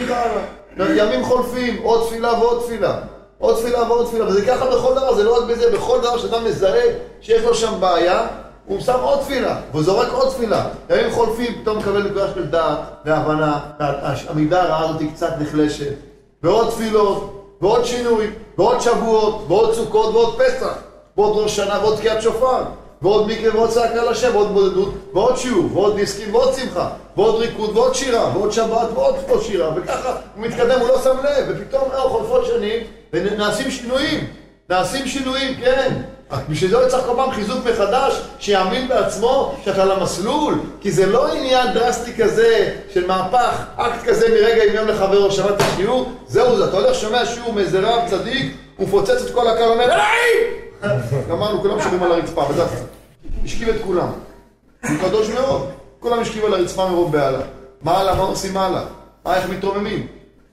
ימים חולפים, עוד תפילה ועוד תפילה. עוד תפילה ועוד תפילה, וזה ככה בכל דבר, זה לא רק בזה, בכל דבר שאתה מזהה שיש לו שם בעיה, הוא שם עוד תפילה, והוא זורק עוד תפילה. ימים חולפים, פתאום מקבל נקודה של דעת והבנה, והמידה הרעה הזאת קצת נחלשת. ועוד תפילות, ועוד שינוי, ועוד שבועות, ועוד סוכות, ועוד פסח, ועוד ראש שנה, ועוד תקיעת שופר, ועוד מקרה, ועוד צעקה לשם, ועוד בודדות, ועוד שיעור, ועוד דיסקים, ועוד שמחה, ועוד ריקוד, ועוד שירה, ועוד שבת, ועוד שירה, וככה הוא מתקדם, הוא לא שם לב, ופתאום חולפות שנים, ונעשים שינויים, נעשים שינויים, כן. בשביל זה צריך כל פעם חיזוק מחדש, שיאמין בעצמו שאתה על המסלול, כי זה לא עניין דרסטי כזה של מהפך, אקט כזה מרגע עם יום לחברו, שמעת את השיעור, זהו, אתה הולך שומע שיעור מאיזה רב צדיק, הוא מפוצץ את כל הקהל, אומר, אליי! גמרנו, כולם שומעים על הרצפה, בדף. השכיב את כולם. הוא קדוש מאוד. כולם השכיב על הרצפה מרוב בעלה. מה הלאה? מה עושים הלאה? איך מתרוממים?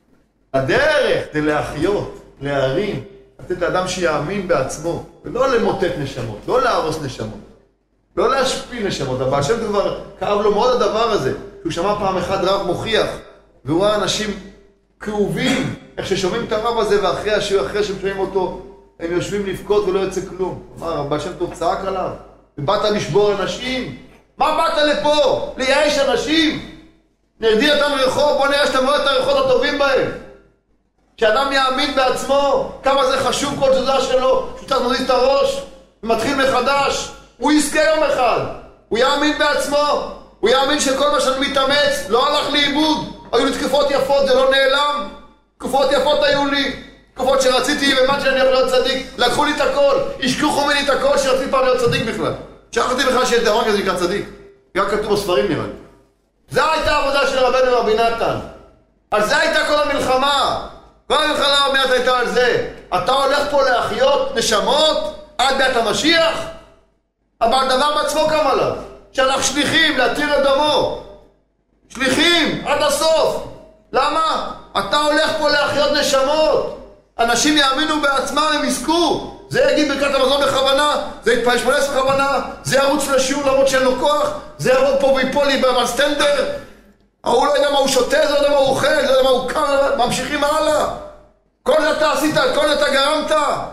הדרך זה להחיות, להרים, לתת לאדם שיאמין בעצמו, ולא למוטט נשמות, לא להרוס נשמות, לא להשפיל נשמות. אבל השם כבר כאב לו מאוד הדבר הזה, שהוא שמע פעם אחד רב מוכיח, והוא ראה אנשים כאובים, איך ששומעים את הרב הזה, ואחרי השיעור, אחרי ששומעים אותו, הם יושבים לבכות ולא יוצא כלום. אמר, הבעל שם טוב צעק עליו, ובאת לשבור אנשים? מה באת לפה? לייאש אנשים? נרדי אותם רחוב, בוא נראה שאתם רואים את הריחות הטובים בהם. שאדם יאמין בעצמו, כמה זה חשוב כל תזוזה שלו, שהוא צריך להזיז את הראש, ומתחיל מחדש, הוא יזכה יום אחד. הוא יאמין בעצמו, הוא יאמין שכל מה שאני מתאמץ לא הלך לאיבוד. היו לי תקופות יפות, זה לא נעלם. תקופות יפות היו לי. תקופות שרציתי, ומה שאני יכול להיות צדיק, לקחו לי את הכל, השכחו ממני את הכל שרציתי פעם להיות צדיק בכלל. שכחתי בכלל שיש דבר כזה נקרא צדיק. רק כתוב בספרים נראה לי. זו הייתה העבודה של רבנו רבי נתן. על זה הייתה כל המלחמה. כל המלחמה רבי נתן הייתה על זה. אתה הולך פה להחיות נשמות עד ביאת המשיח? אבל הדבר בעצמו קם עליו. שאנחנו שליחים להתיר את דמו. שליחים עד הסוף. למה? אתה הולך פה להחיות נשמות. אנשים יאמינו בעצמם, הם יזכו. זה יגיד ברכת המזון בכוונה, זה יתפעל 18 בכוונה, זה ירוץ לשיעור למרות שאין לו כוח, זה ירוץ פה ויפול לי בסטנדר. הוא לא יודע מה הוא שותה, זה לא יודע מה הוא אוכל, זה לא יודע מה הוא קר, ממשיכים הלאה. כל זה אתה עשית, כל זה אתה גרמת.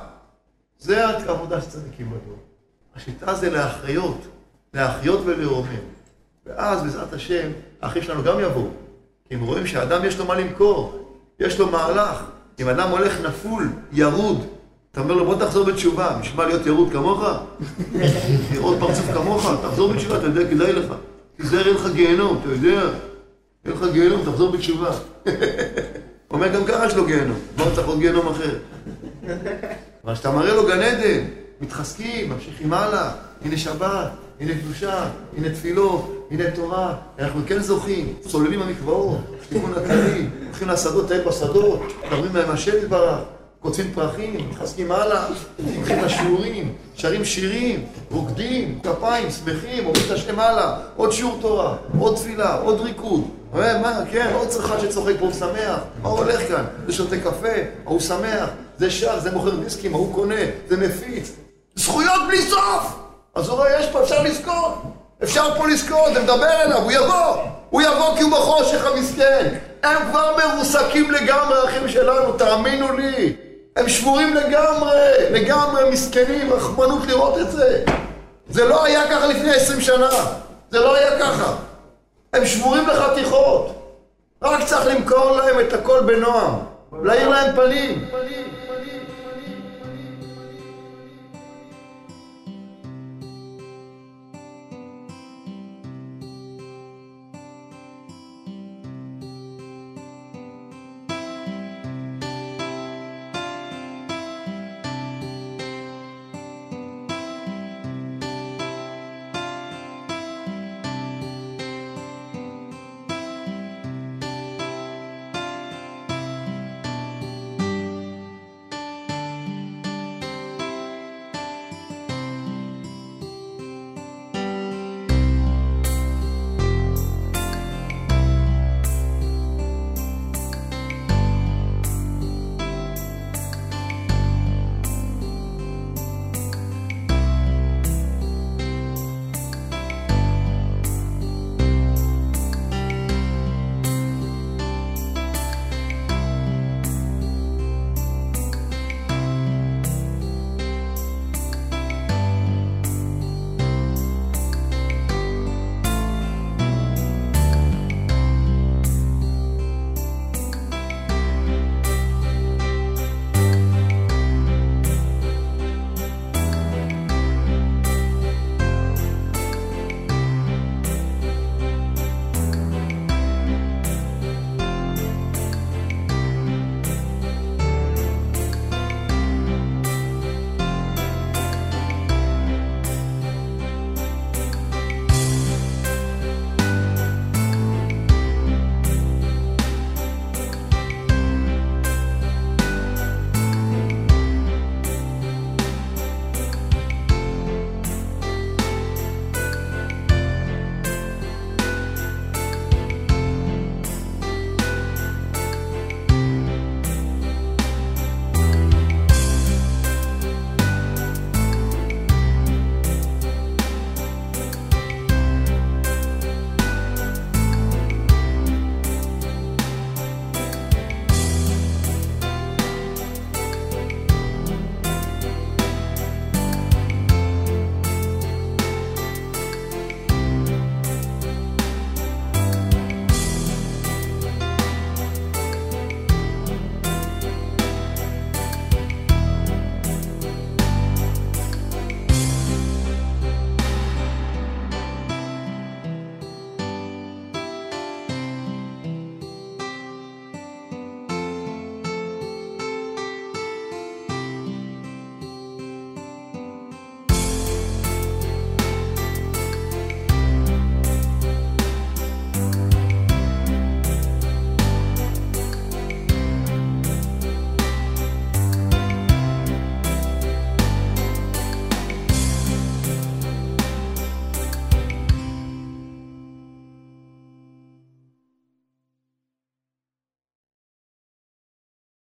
זה העבודה שצדיקים בדור. השיטה זה להחיות ולרומם. ואז בעזרת השם, האחים שלנו גם יבואו. כי הם רואים שהאדם יש לו מה למכור, יש לו מהלך. אם אדם הולך נפול, ירוד, אתה אומר לו בוא תחזור בתשובה, משמע להיות ירוד כמוך? לראות פרצוף כמוך, תחזור בתשובה, אתה יודע, כדאי לך. תיזהר, אין לך גיהנום, אתה יודע? אין לך גיהנום, תחזור בתשובה. אומר גם ככה יש לו גיהנום, לא צריך עוד גיהנום אחר. אבל שאתה מראה לו גן עדן, מתחזקים, ממשיכים הלאה, הנה שבת, הנה קדושה, הנה תפילות, הנה תורה, אנחנו כן זוכים, צוללים במקוואות, תיקון הכללי, הולכים לשדות, טייל בשדות, מדברים מהם השם יתברך, כותבים פרחים, מתחזקים הלאה, הולכים לשיעורים, שרים שירים, רוקדים, כפיים, שמחים, אומרים את השם הלאה, עוד שיעור תורה, עוד תפילה, עוד ריקוד. מה, כן, עוד אחד שצוחק פה הוא שמח, מה הוא הולך כאן? זה שותה קפה, הוא שמח, זה שר, זה מוכר דיסקים, הוא קונה, זה מפיץ. זכויות בלי סוף! אז הוא רואה, יש פה, אפשר לזכות. אפשר פה לזכות, זה מדבר אליו, הוא יבוא כי הוא בחושך המסכן. הם כבר מרוסקים לגמרי, האחים שלנו, תאמינו לי. הם שבורים לגמרי מסכנים, רחמנות לראות את זה. זה לא היה ככה לפני 20 שנה, זה לא היה ככה. הם שבורים לחתיכות. רק צריך למכור להם את הכל בנועם, להאיר להם פנים.